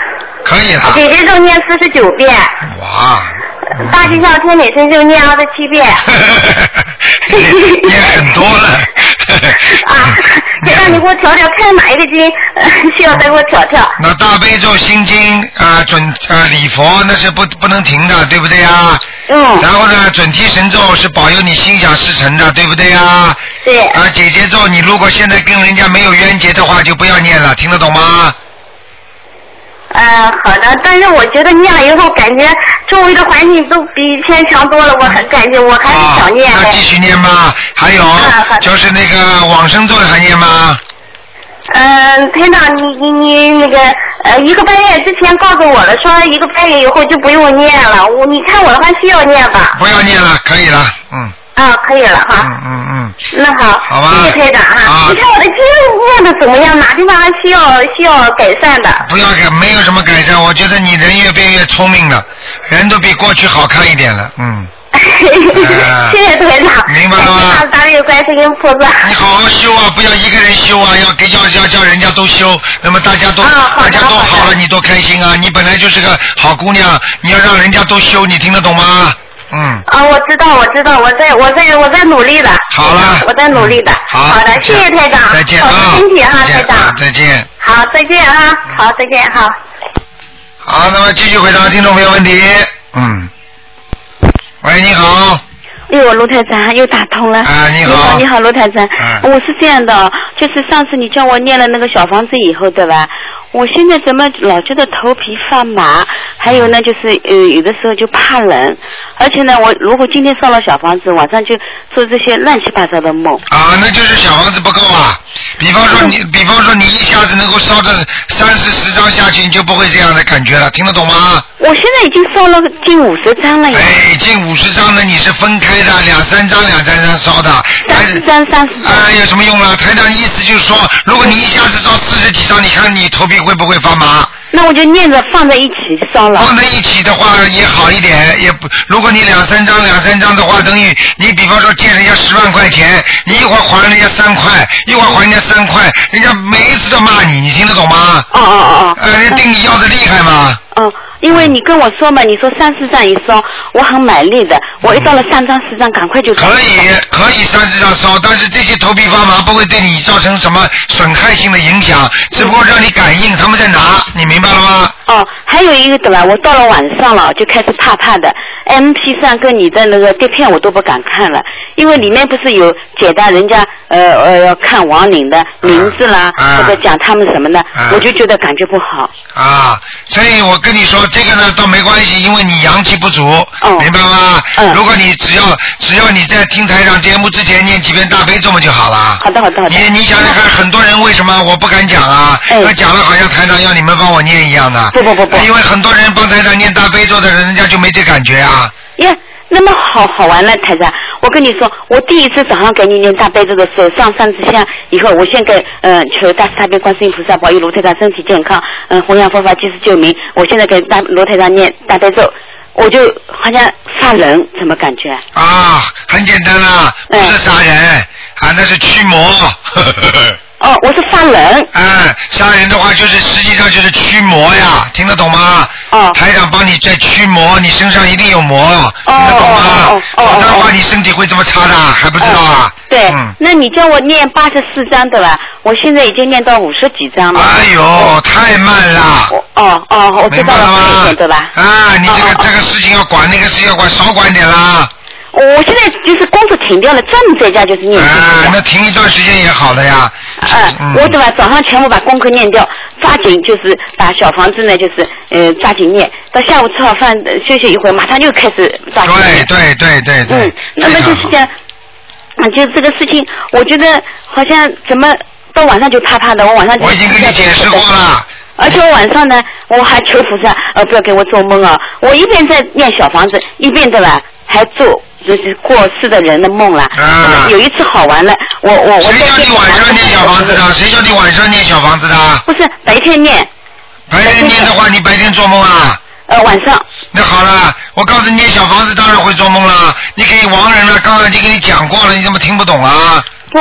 可以了。 姐姐咒念四十九遍。 哇。 大吉祥天女神咒念二十七遍。 念念很多了。 啊，再让你给我调调，看哪一个经需要再给我调调。 那大悲咒心经啊，准啊礼佛那是不不能停的，对不对呀？ 嗯。 然后呢，准提神咒是保佑你心想事成的，对不对呀？ 对。 啊，姐姐咒你如果现在跟人家没有冤结的话，就不要念了，听得懂吗？ 嗯、呃，好的。但是我觉得念了以后，感觉周围的环境都比以前强多了，我很感激，我还是想念的。 啊、那继续念吧。还有、啊、就是那个往生咒还念吗？ 嗯，台长，你你你那个呃，一个半月之前告诉我了，说一个半月以后就不用念了。我你看我的话需要念吧？ 不要念了，可以了，嗯。 啊，可以了哈。 嗯嗯嗯。 那好， 好吧。 谢谢台长哈。啊、你看我的经念的怎么样？哪地方还需要需要改善的？ 不要改，没有什么改善。我觉得你人越变越聪明了，人都比过去好看一点了，嗯。 呃、谢谢台长。 明白了吗？ 大悲观世音菩萨。 你好好修啊，不要一个人修啊，要给要要叫人家都修，那么大家都、 啊、 大家都好了，你多开心啊！你本来就是个好姑娘，你要让人家都修，你听得懂吗？嗯。 啊，我知道，我知道，我在我在我在努力的。 好了。 我在努力的。 好。 好的，谢谢台长。 再见啊。 好的身体哈，台长。 再见。 好，再见啊！好，再见，好。 好，那么继续回答听众朋友问题。嗯。喂，你好。 哎呦，卢台长又打通了。 啊，你好。 你好，你好，卢台长。 啊、 我是这样的，就是上次你叫我念了那个小房子以后，对吧？我现在怎么老觉得头皮发麻，还有呢，就是呃有的时候就怕冷，而且呢，我如果今天烧了小房子，晚上就做这些乱七八糟的梦。 啊，那就是小房子不够啊。比方说你，比方说你一下子能够烧这三四十张下去，你就不会这样的感觉了，听得懂吗？ 我现在已经烧了近五十张了呀。 哎，近五十张呢，你是分开的，两三张两三张烧的。 三十张三十张。 啊，有什么用了？台长意思就是说，如果你一下子烧四十几张，你看你头皮会不会发麻？ 那我就念着放在一起烧了。 放在一起的话也好一点，也不，如果你两三张两三张的话，等于你比方说借人家十万块钱，你一会儿还人家三块，一会儿还人家三块，人家每一次都骂你，你听得懂吗？ 哦哦哦。 呃，人家盯你要的厉害吗？ 哦，因为你跟我说嘛，你说三四张一烧，我很买力的，我一到了三张四张，赶快就烧。 可以可以三四张烧，但是这些头皮发麻不会对你造成什么损害性的影响，只不过让你感应他们在拿，你明白了吗？ 哦，还有一个对吧？我到了晚上了就开始怕怕的 ，M P 三跟你的那个碟片我都不敢看了，因为里面不是有解答人家呃呃要看亡灵的名字啦， 啊、 或者讲他们什么的， 啊、 我就觉得感觉不好。 啊，所以我跟你说这个呢倒没关系，因为你阳气不足， 哦、 明白吗？ 嗯。 如果你只要只要你在听台长节目之前念几遍大悲咒嘛就好了。 好的好的好的。 你你想想看，很多人为什么我不敢讲啊？ 哎、 因为讲了好像台长要你们帮我念一样的。 不不不不。 因为很多人帮台长念大悲咒的人，人家就没这感觉啊。 耶，那么好好玩了，台长。我跟你说，我第一次早上给你念大悲咒的时候，上三次香以后，我先给嗯、呃、求大慈大悲观世音菩萨保佑卢台长身体健康，嗯、呃、弘扬佛法济世救民。我现在给大卢台长念大悲咒，我就好像杀人，什么感觉？ 啊，很简单啦，不是杀人、嗯、啊，那是驱魔。呵呵呵哦，我是杀人。 哎，杀人的话就是实际上就是驱魔呀，听得懂吗？ 哦。 台长帮你在驱魔，你身上一定有魔， 哦、 听得懂吗？ 哦哦否则的话你身体会这么差的，还不知道啊？ 对， 嗯、 那你叫我念八十四章对吧？我现在已经念到五十几章了。 哎呦，哦、太慢了。 哦哦，我知道了，慢一点对吧？ 啊，你这个、 哦、 这个事情要管，那个事情要管，少管点啦。 我现在就是工作停掉了，专门在家就是念经。 啊，那停一段时间也好了呀。 啊、嗯，我对吧？早上全部把功课念掉，抓紧就是把小房子呢，就是呃抓紧念，到下午吃好饭休息一会儿，马上就开始抓紧念。 对对对对对。 嗯，那么就是讲，啊，就这个事情，我觉得好像怎么到晚上就怕怕的，我晚上就。 我已经跟你解释过了。 而且我晚上呢，我还求菩萨，呃，不要给我做梦啊！我一边在念小房子，一边对吧，还做就是过世的人的梦啦。 啊。 有一次好玩了，我我我。 谁叫你晚上念小房子的？谁叫你晚上念小房子的？ 不是白天念。 白天念的话，你白天做梦啊？ 呃，晚上。 那好了，我告诉你，念小房子当然会做梦了。你给亡人了，刚刚已经跟你讲过了，你怎么听不懂啊？ 不，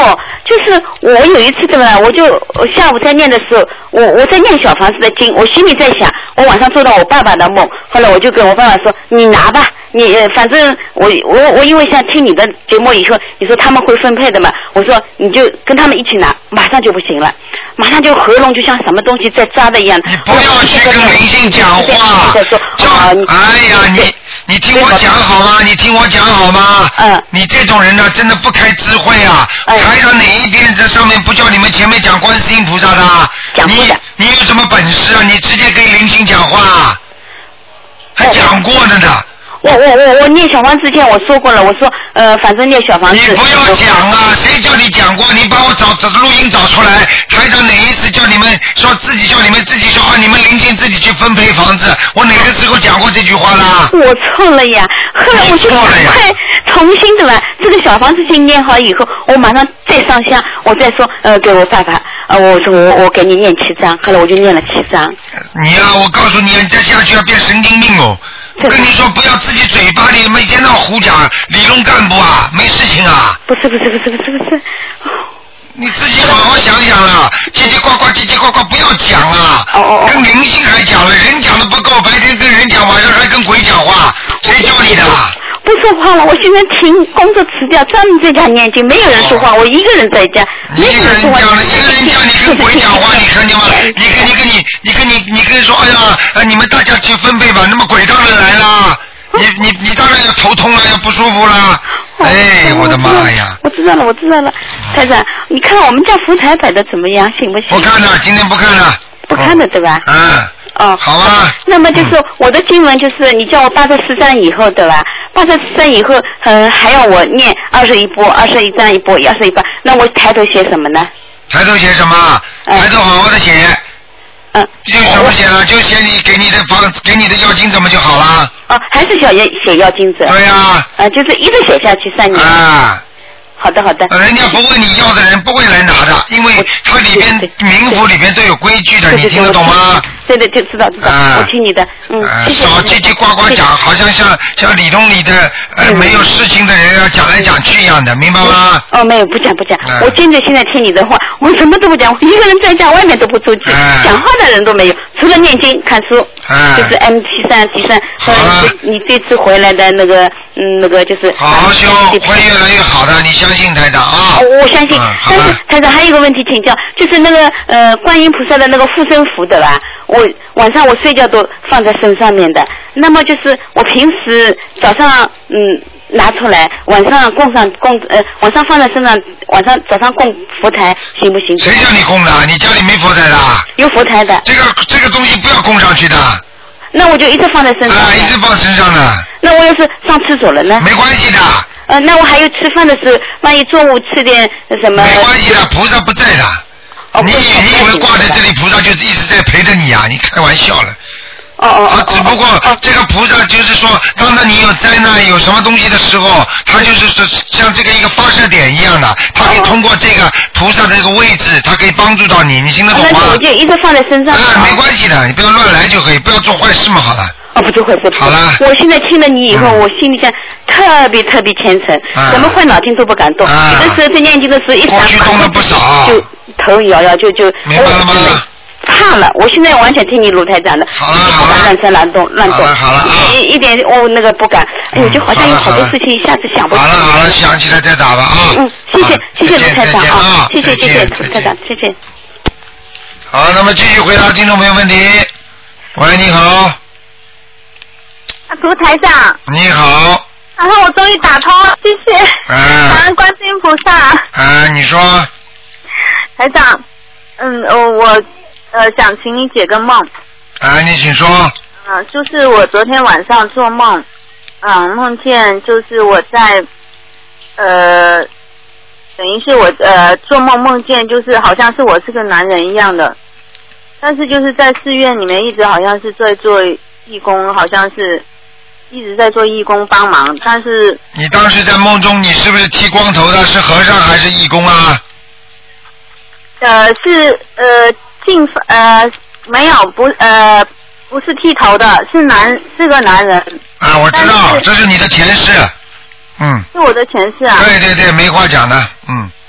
就是我有一次对吧，我就我下午在念的时候，我我在念小房子的经，我心里在想，我晚上做到我爸爸的梦，后来我就跟我爸爸说，你拿吧，你反正我我我因为想听你的节目以后，你说他们会分配的嘛，我说你就跟他们一起拿，马上就不行了，马上就喉咙就像什么东西在扎的一样。 你不要去跟灵性讲话，叫哎呀你。你听我讲好吗？你听我讲好吗？ 嗯。 你这种人呢，真的不开智慧啊！ 嗯、 台上哪一边这上面不叫你们前面讲观世音菩萨的？ 讲过的。 你你有什么本事啊？你直接跟灵性讲话，还讲过的呢。 我我我我念小房之前我说过了，我说呃，反正念小房子。 你不要讲啊！谁叫你讲过？你把我找找录音找出来。台长哪一次叫你们说自己叫你们自己说啊？你们灵性自己去分配房子？我哪个时候讲过这句话啦？ 我错了呀！后来我就赶快重新的吧，这个小房子先念好以后，我马上再上香，我再说呃给我爸爸呃我说我我给你念七章，后来我就念了七章。 你呀、啊，我告诉你，你再下去要变神经病哦！我跟你说，不要自己嘴巴里每天那胡讲，理论干部啊，没事情啊。 不是不是不是不是不是。 你自己好好想想了，叽叽呱呱叽叽呱呱不要讲啊！ 哦哦哦。 跟灵性还讲了，人讲的不够，白天跟人讲，晚上还跟鬼讲话，谁教你的？ 不说话了，我现在停工作辞掉，专门在家念经，没有人说话，我一个人在家。 一个人讲了，一个人讲，你跟鬼讲话，你看见吗？你跟你跟你你跟你你跟你说，哎呀，呃，你们大家去分配吧，那么鬼当然来了，你你你当然要头痛了，要不舒服了。哎，我的妈呀！ 我知道了，我知道了，台长，你看我们家福台摆的怎么样，行不行？ 不看了，今天不看了。 不看了，对吧？ 嗯。 哦， 好吧。 那么就是我的经文，就是你叫我八十四章以后，对吧？八十四章以后，呃，还要我念二十一波，二十一章一波，二十一波。那我抬头写什么呢？ 抬头写什么？ 嗯、 抬头好好的写。 嗯。 就什么写了？就写你给你的房，给你的要经怎么就好了？ 哦，还是小写写要经者。 对呀、啊。 呃，就是一直写下去三年。 啊。 好的好的。 人家不问你要的人不会来拿的，因为它里边冥府里边都有规矩的，你听得懂吗？ 对对，就知道知道，我听你的，嗯，谢谢。 少叽叽呱呱讲，好像像像理东里的呃没有事情的人要讲来讲去一样的，明白吗？ 哦，没有，不讲不讲，我坚决现在听你的话，我什么都不讲，我一个人在家，外面都不出去，讲话的人都没有，除了念经看书，就是 M 七三 七三。好了。你这次回来的那个嗯那个就是。 好好修，会越来越好的，你相信台长啊。 我相信，但是台长还有一个问题请教，就是那个呃观音菩萨的那个护身符的吧？我晚上我睡觉都放在身上面的，那么就是我平时早上嗯拿出来，晚上供上供呃晚上放在身上，晚上早上供佛台行不行？ 谁叫你供的？你家里没佛台的？ 有佛台的。 这个这个东西不要供上去的。 那我就一直放在身上。 啊，一直放身上的。 那我要是上厕所了呢？ 没关系的。 呃，那我还有吃饭的时候，万一中午吃点什么？ 没关系的，菩萨不在的。哦、你你以为挂在这里，菩萨就是一直在陪着你啊？你开玩笑了。 哦哦啊，只不过这个菩萨就是说，当当你有灾难、有什么东西的时候，他就是说像这个一个发射点一样的，他可以通过这个菩萨的这个位置，他可以帮助到你，你听得懂吗？ 那我就一直放在身上。 啊，没关系的，你不要乱来就可以，不要做坏事嘛，好了。 哦，不做坏事。 好了。 我现在听了你以后，嗯、我心里想特别特别虔诚，啊、怎么换脑筋都不敢动。啊、有的时候在念经的时候一想， 过去动了不少， 就头摇摇，就就。 明白了吗？ 怕了，我现在完全听你卢台长的， 好了好了， 乱声乱动乱动， 好了好了， 一一点我那个不敢，哎呦，就好像有好多事情一下子想不起来。 好了好了，想起来再打吧啊。 嗯，谢谢谢谢卢台长啊，谢谢谢谢卢台长，谢谢。 好，那么继续回答听众朋友问题。喂，你好。 卢台长。 你好。 然后我终于打通了，谢谢。 嗯。 感恩观世音菩萨。 嗯，你说。 台长，嗯，呃，我呃想请你解个梦。 啊，你请说。 嗯、呃，就是我昨天晚上做梦，嗯、呃，梦见就是我在，呃，等于是我呃做梦梦见就是好像是我是个男人一样的，但是就是在寺院里面一直好像是在做义工，好像是一直在做义工帮忙，但是。 你当时在梦中，你是不是剃光头的？是和尚还是义工啊？ 呃，是呃进呃没有不呃不是剃头的，是男是个男人。 啊，我知道，这是你的前世，嗯。 是我的前世啊。 对对对，没话讲的，嗯。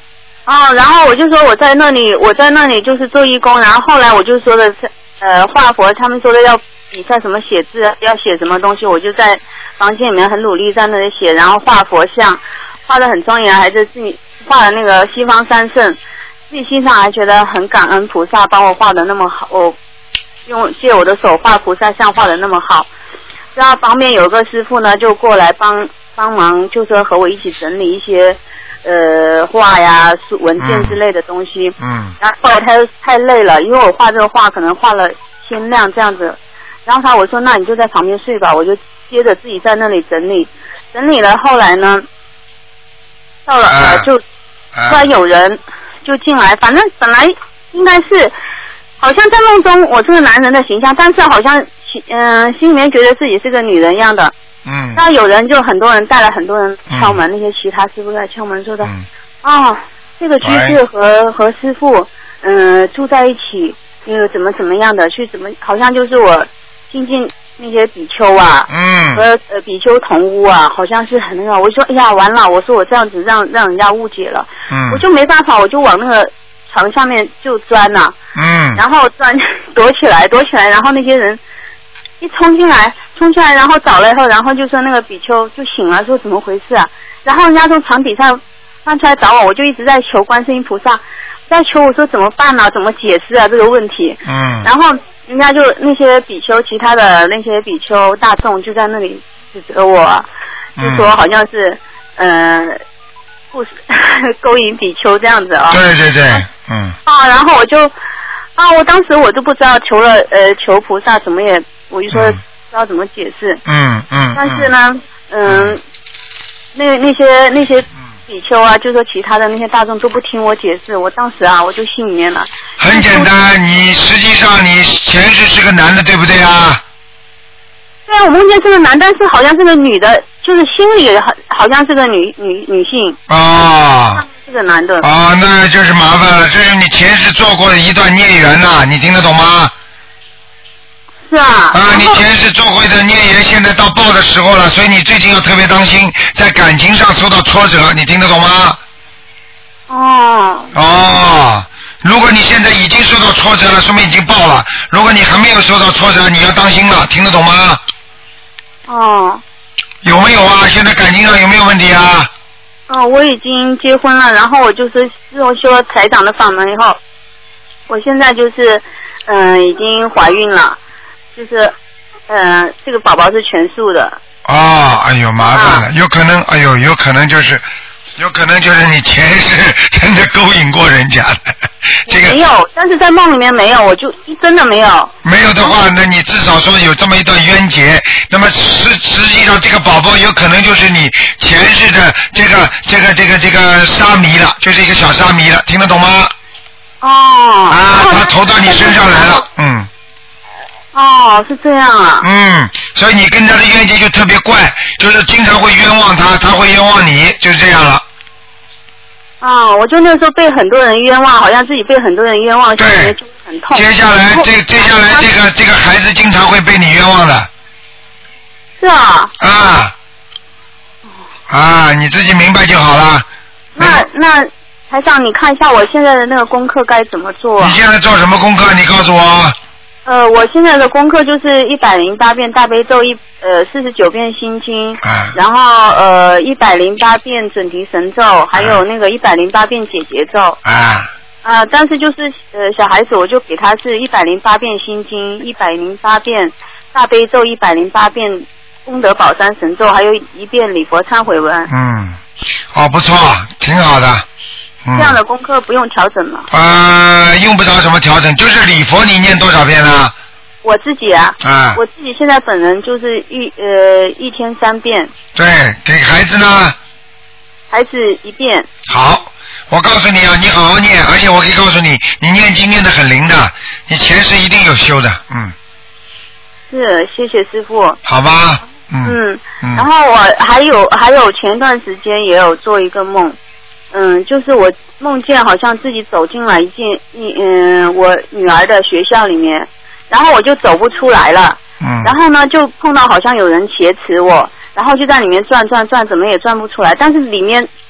哦，然后我就说我在那里，我在那里就是做义工，然后后来我就说的是，呃，画佛，他们说的要比赛什么写字，要写什么东西，我就在房间里面很努力在那里写，然后画佛像，画得很庄严，还是自己画的那个西方三圣，自己心上还觉得很感恩菩萨帮我画的那么好，我用借我的手画菩萨像画的那么好，然后旁边有个师傅呢就过来帮帮忙，就说和我一起整理一些。呃，画呀、书文件之类的东西。 嗯。 然后后来他太累了，因为我画这个画可能画了天亮这样子。然后他我说那你就在旁边睡吧，我就接着自己在那里整理，整理了。后来呢，到了、呃啊、就突然有人就进来，反正本来应该是好像在梦中我是个男人的形象，但是好像嗯、呃、心里面觉得自己是个女人一样的。 嗯， 那有人就很多人带了很多人敲门，嗯、那些其他师傅在敲门说的，嗯、哦，这个居士和和师傅嗯、呃、住在一起，那个怎么怎么样的，去怎么好像就是我亲近那些比丘啊， 嗯， 和呃比丘同屋啊，好像是很那个，我说哎呀完了，我说我这样子让让人家误解了， 嗯， 我就没办法，我就往那个床下面就钻呐、啊， 嗯， 然后钻躲起来躲起来，然后那些人。一冲进来，冲进来，然后找了以后，然后就说那个比丘就醒了，说怎么回事啊？然后人家从床底下翻出来找我，我就一直在求观世音菩萨，在求我说怎么办啊？怎么解释啊这个问题？ 嗯。 然后人家就那些比丘，其他的那些比丘大众就在那里指责我，就说好像是嗯，不、呃、勾引比丘这样子啊。 对对对，嗯。 啊，然后我就啊，我当时我都不知道求了呃求菩萨怎么也。我就说不知道怎么解释， 嗯嗯， 但是呢，嗯，嗯那那些那些比丘啊，就说其他的那些大众都不听我解释，我当时啊，我就心里面了。 很简单，你实际上你前世是个男的，对不对啊？ 对啊，我梦见是个男，但是好像是个女的，就是心里好好像是个女女女性。 啊。 是个男的。 啊，那就是麻烦了，这是你前世做过的一段孽缘呐、啊，你听得懂吗？ 是啊。 啊，你前世做过的孽缘，现在到报的时候了，所以你最近要特别当心，在感情上受到挫折，你听得懂吗？ 哦。 哦，如果你现在已经受到挫折了，说明已经报了；如果你还没有受到挫折，你要当心了，听得懂吗？ 哦。 有没有啊？现在感情上有没有问题啊？ 哦，我已经结婚了，然后我就是自从修了台长的法门以后，我现在就是嗯、呃、已经怀孕了。就是，呃，这个宝宝是全素的。 哦，哎呦，麻烦了，啊、有可能，哎呦，有可能就是，有可能就是你前世真的勾引过人家的。这个没有，但是在梦里面没有，我就真的没有。 没有的话，那你至少说有这么一段冤结。那么实实际上，这个宝宝有可能就是你前世的这个这个这个这个沙弥了，就是一个小沙弥了，听得懂吗？ 哦。 啊，他投到你身上来了，嗯。 哦，是这样啊。 嗯，所以你跟他的冤结就特别怪，就是经常会冤枉他，他会冤枉你，就是这样了。 啊、哦，我就那时候被很多人冤枉，好像自己被很多人冤枉， 对， 就很痛。 接下来这接下来这个这个孩子经常会被你冤枉的。 是啊。 啊。啊，你自己明白就好了。 那那台长，你看一下我现在的那个功课该怎么做、啊？ 你现在做什么功课？你告诉我。 呃，我现在的功课就是一百零八遍大悲咒，一呃四十九遍心经， 啊、 然后呃一百零八遍准提神咒，还有那个一百零八遍解结咒。 啊。 啊、呃，但是就是呃小孩子，我就给他是一百零八遍心经，一百零八遍大悲咒，一百零八遍功德宝山神咒，还有一遍礼佛忏悔文。 嗯，哦，不错，挺好的。 这样的功课不用调整吗？ 呃，用不着什么调整，就是礼佛你念多少遍呢？ 我自己啊， 啊， 我自己现在本人就是一呃一天三遍。 对，给孩子呢？ 孩子一遍。 好，我告诉你啊，你好好念，而且我可以告诉你，你念经念得很灵的，你前世一定有修的，嗯。 是，谢谢师父。 好吧。嗯。 嗯。 嗯然后我还有还有前段时间也有做一个梦。嗯，就是我梦见好像自己走进了一间一嗯我女儿的学校里面，然后我就走不出来了。 嗯。 然后呢，就碰到好像有人挟持我，然后就在里面转转转，怎么也转不出来。但是里面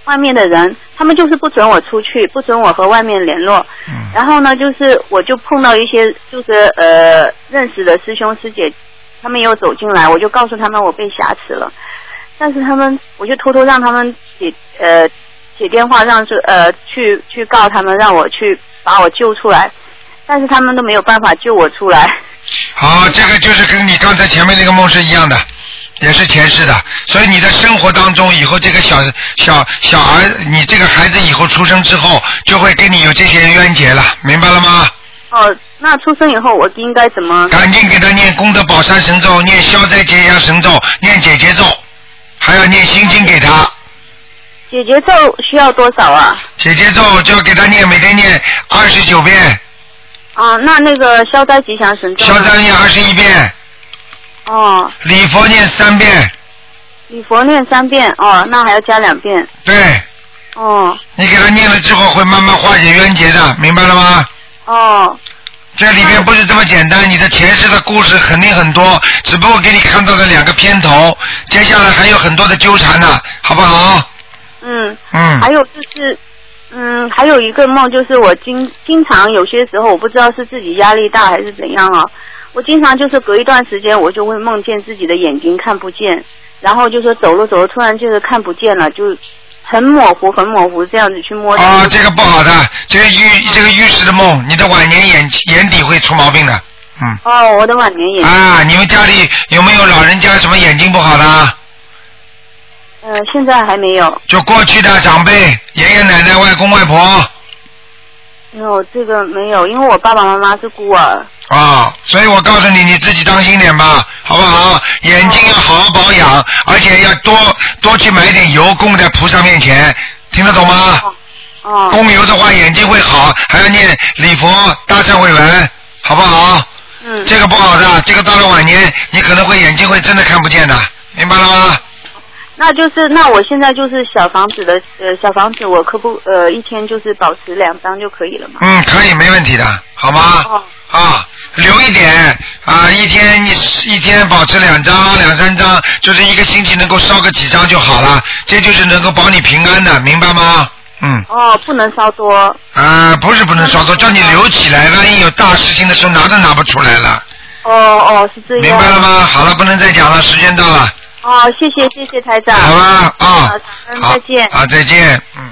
外面的人，他们就是不准我出去，不准我和外面联络。 嗯。 然后呢，就是我就碰到一些就是呃认识的师兄师姐，他们又走进来，我就告诉他们我被挟持了，但是他们我就偷偷让他们写呃写电话让是呃去去告他们，让我去把我救出来，但是他们都没有办法救我出来。 好，这个就是跟你刚才前面那个梦是一样的。也是前世的，所以你的生活当中，以后这个小小小儿，你这个孩子以后出生之后，就会跟你有这些冤结了，明白了吗？ 哦，那出生以后我应该怎么？ 赶紧给他念功德宝山神咒，念消灾吉祥神咒，念解结咒，还要念心经给他。 解结咒需要多少啊？ 解结咒就要给他念，每天念二十九遍。 啊，那那个消灾吉祥神咒？ 消灾念二十一遍。 哦。 礼佛念三遍。 礼佛念三遍，哦，那还要加两遍。 对。 哦。 你给他念了之后，会慢慢化解冤结的，明白了吗？ 哦。 这里面不是这么简单，你的前世的故事肯定很多，只不过给你看到了两个片头，接下来还有很多的纠缠呢，好不好？ 嗯。 嗯。 还有就是，嗯，还有一个梦，就是我经经常有些时候，我不知道是自己压力大还是怎样啊。我经常就是隔一段时间，我就会梦见自己的眼睛看不见，然后就说走了走了，突然就是看不见了，就很模糊很模糊这样子去摸。 啊，这个不好的，这个预这个预示的梦，你的晚年眼眼底会出毛病的，嗯。 哦，我的晚年眼睛。 啊，你们家里有没有老人家什么眼睛不好的？ 呃，现在还没有。 就过去的长辈，爷爷奶奶、外公外婆。 有这个没有，因为我爸爸妈妈是孤儿。 啊，所以我告诉你，你自己当心点吧，好不好？眼睛要好好保养，而且要多多去买点油供在菩萨面前，听得懂吗？ 哦。 供油的话，眼睛会好，还要念礼佛大忏悔文，好不好？ 嗯。 这个不好的，这个到了晚年，你可能会眼睛会真的看不见的，明白了吗？ 那就是那我现在就是小房子的呃小房子，我可不呃一天就是保持两张就可以了吗？ 嗯，可以，没问题的，好吗？ 哦。 啊，留一点啊，一天一一天保持两张、两三张，就是一个星期能够烧个几张就好了，这就是能够保你平安的，明白吗？嗯。 哦，不能烧多。 啊，不是不能烧多，叫你留起来，万一有大事情的时候拿都拿不出来了。 哦哦，是这样。 明白了吗？好了，不能再讲了，时间到了。 哦，谢谢谢谢台长。 好吧，啊， 好，再见。 啊，再见，嗯。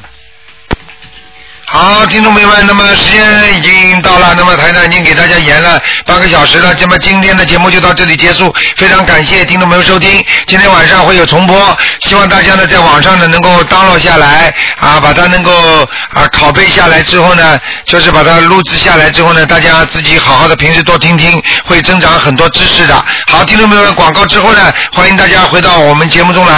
好，听众朋友们，那么时间已经到了，那么台长已经给大家延了半个小时了，那么今天的节目就到这里结束，非常感谢听众朋友收听，今天晚上会有重播，希望大家呢在网上呢能够 download 下来啊，把它能够啊拷贝下来之后呢，就是把它录制下来之后呢，大家自己好好的平时多听听，会增长很多知识的。好，听众朋友们，广告之后呢，欢迎大家回到我们节目中来。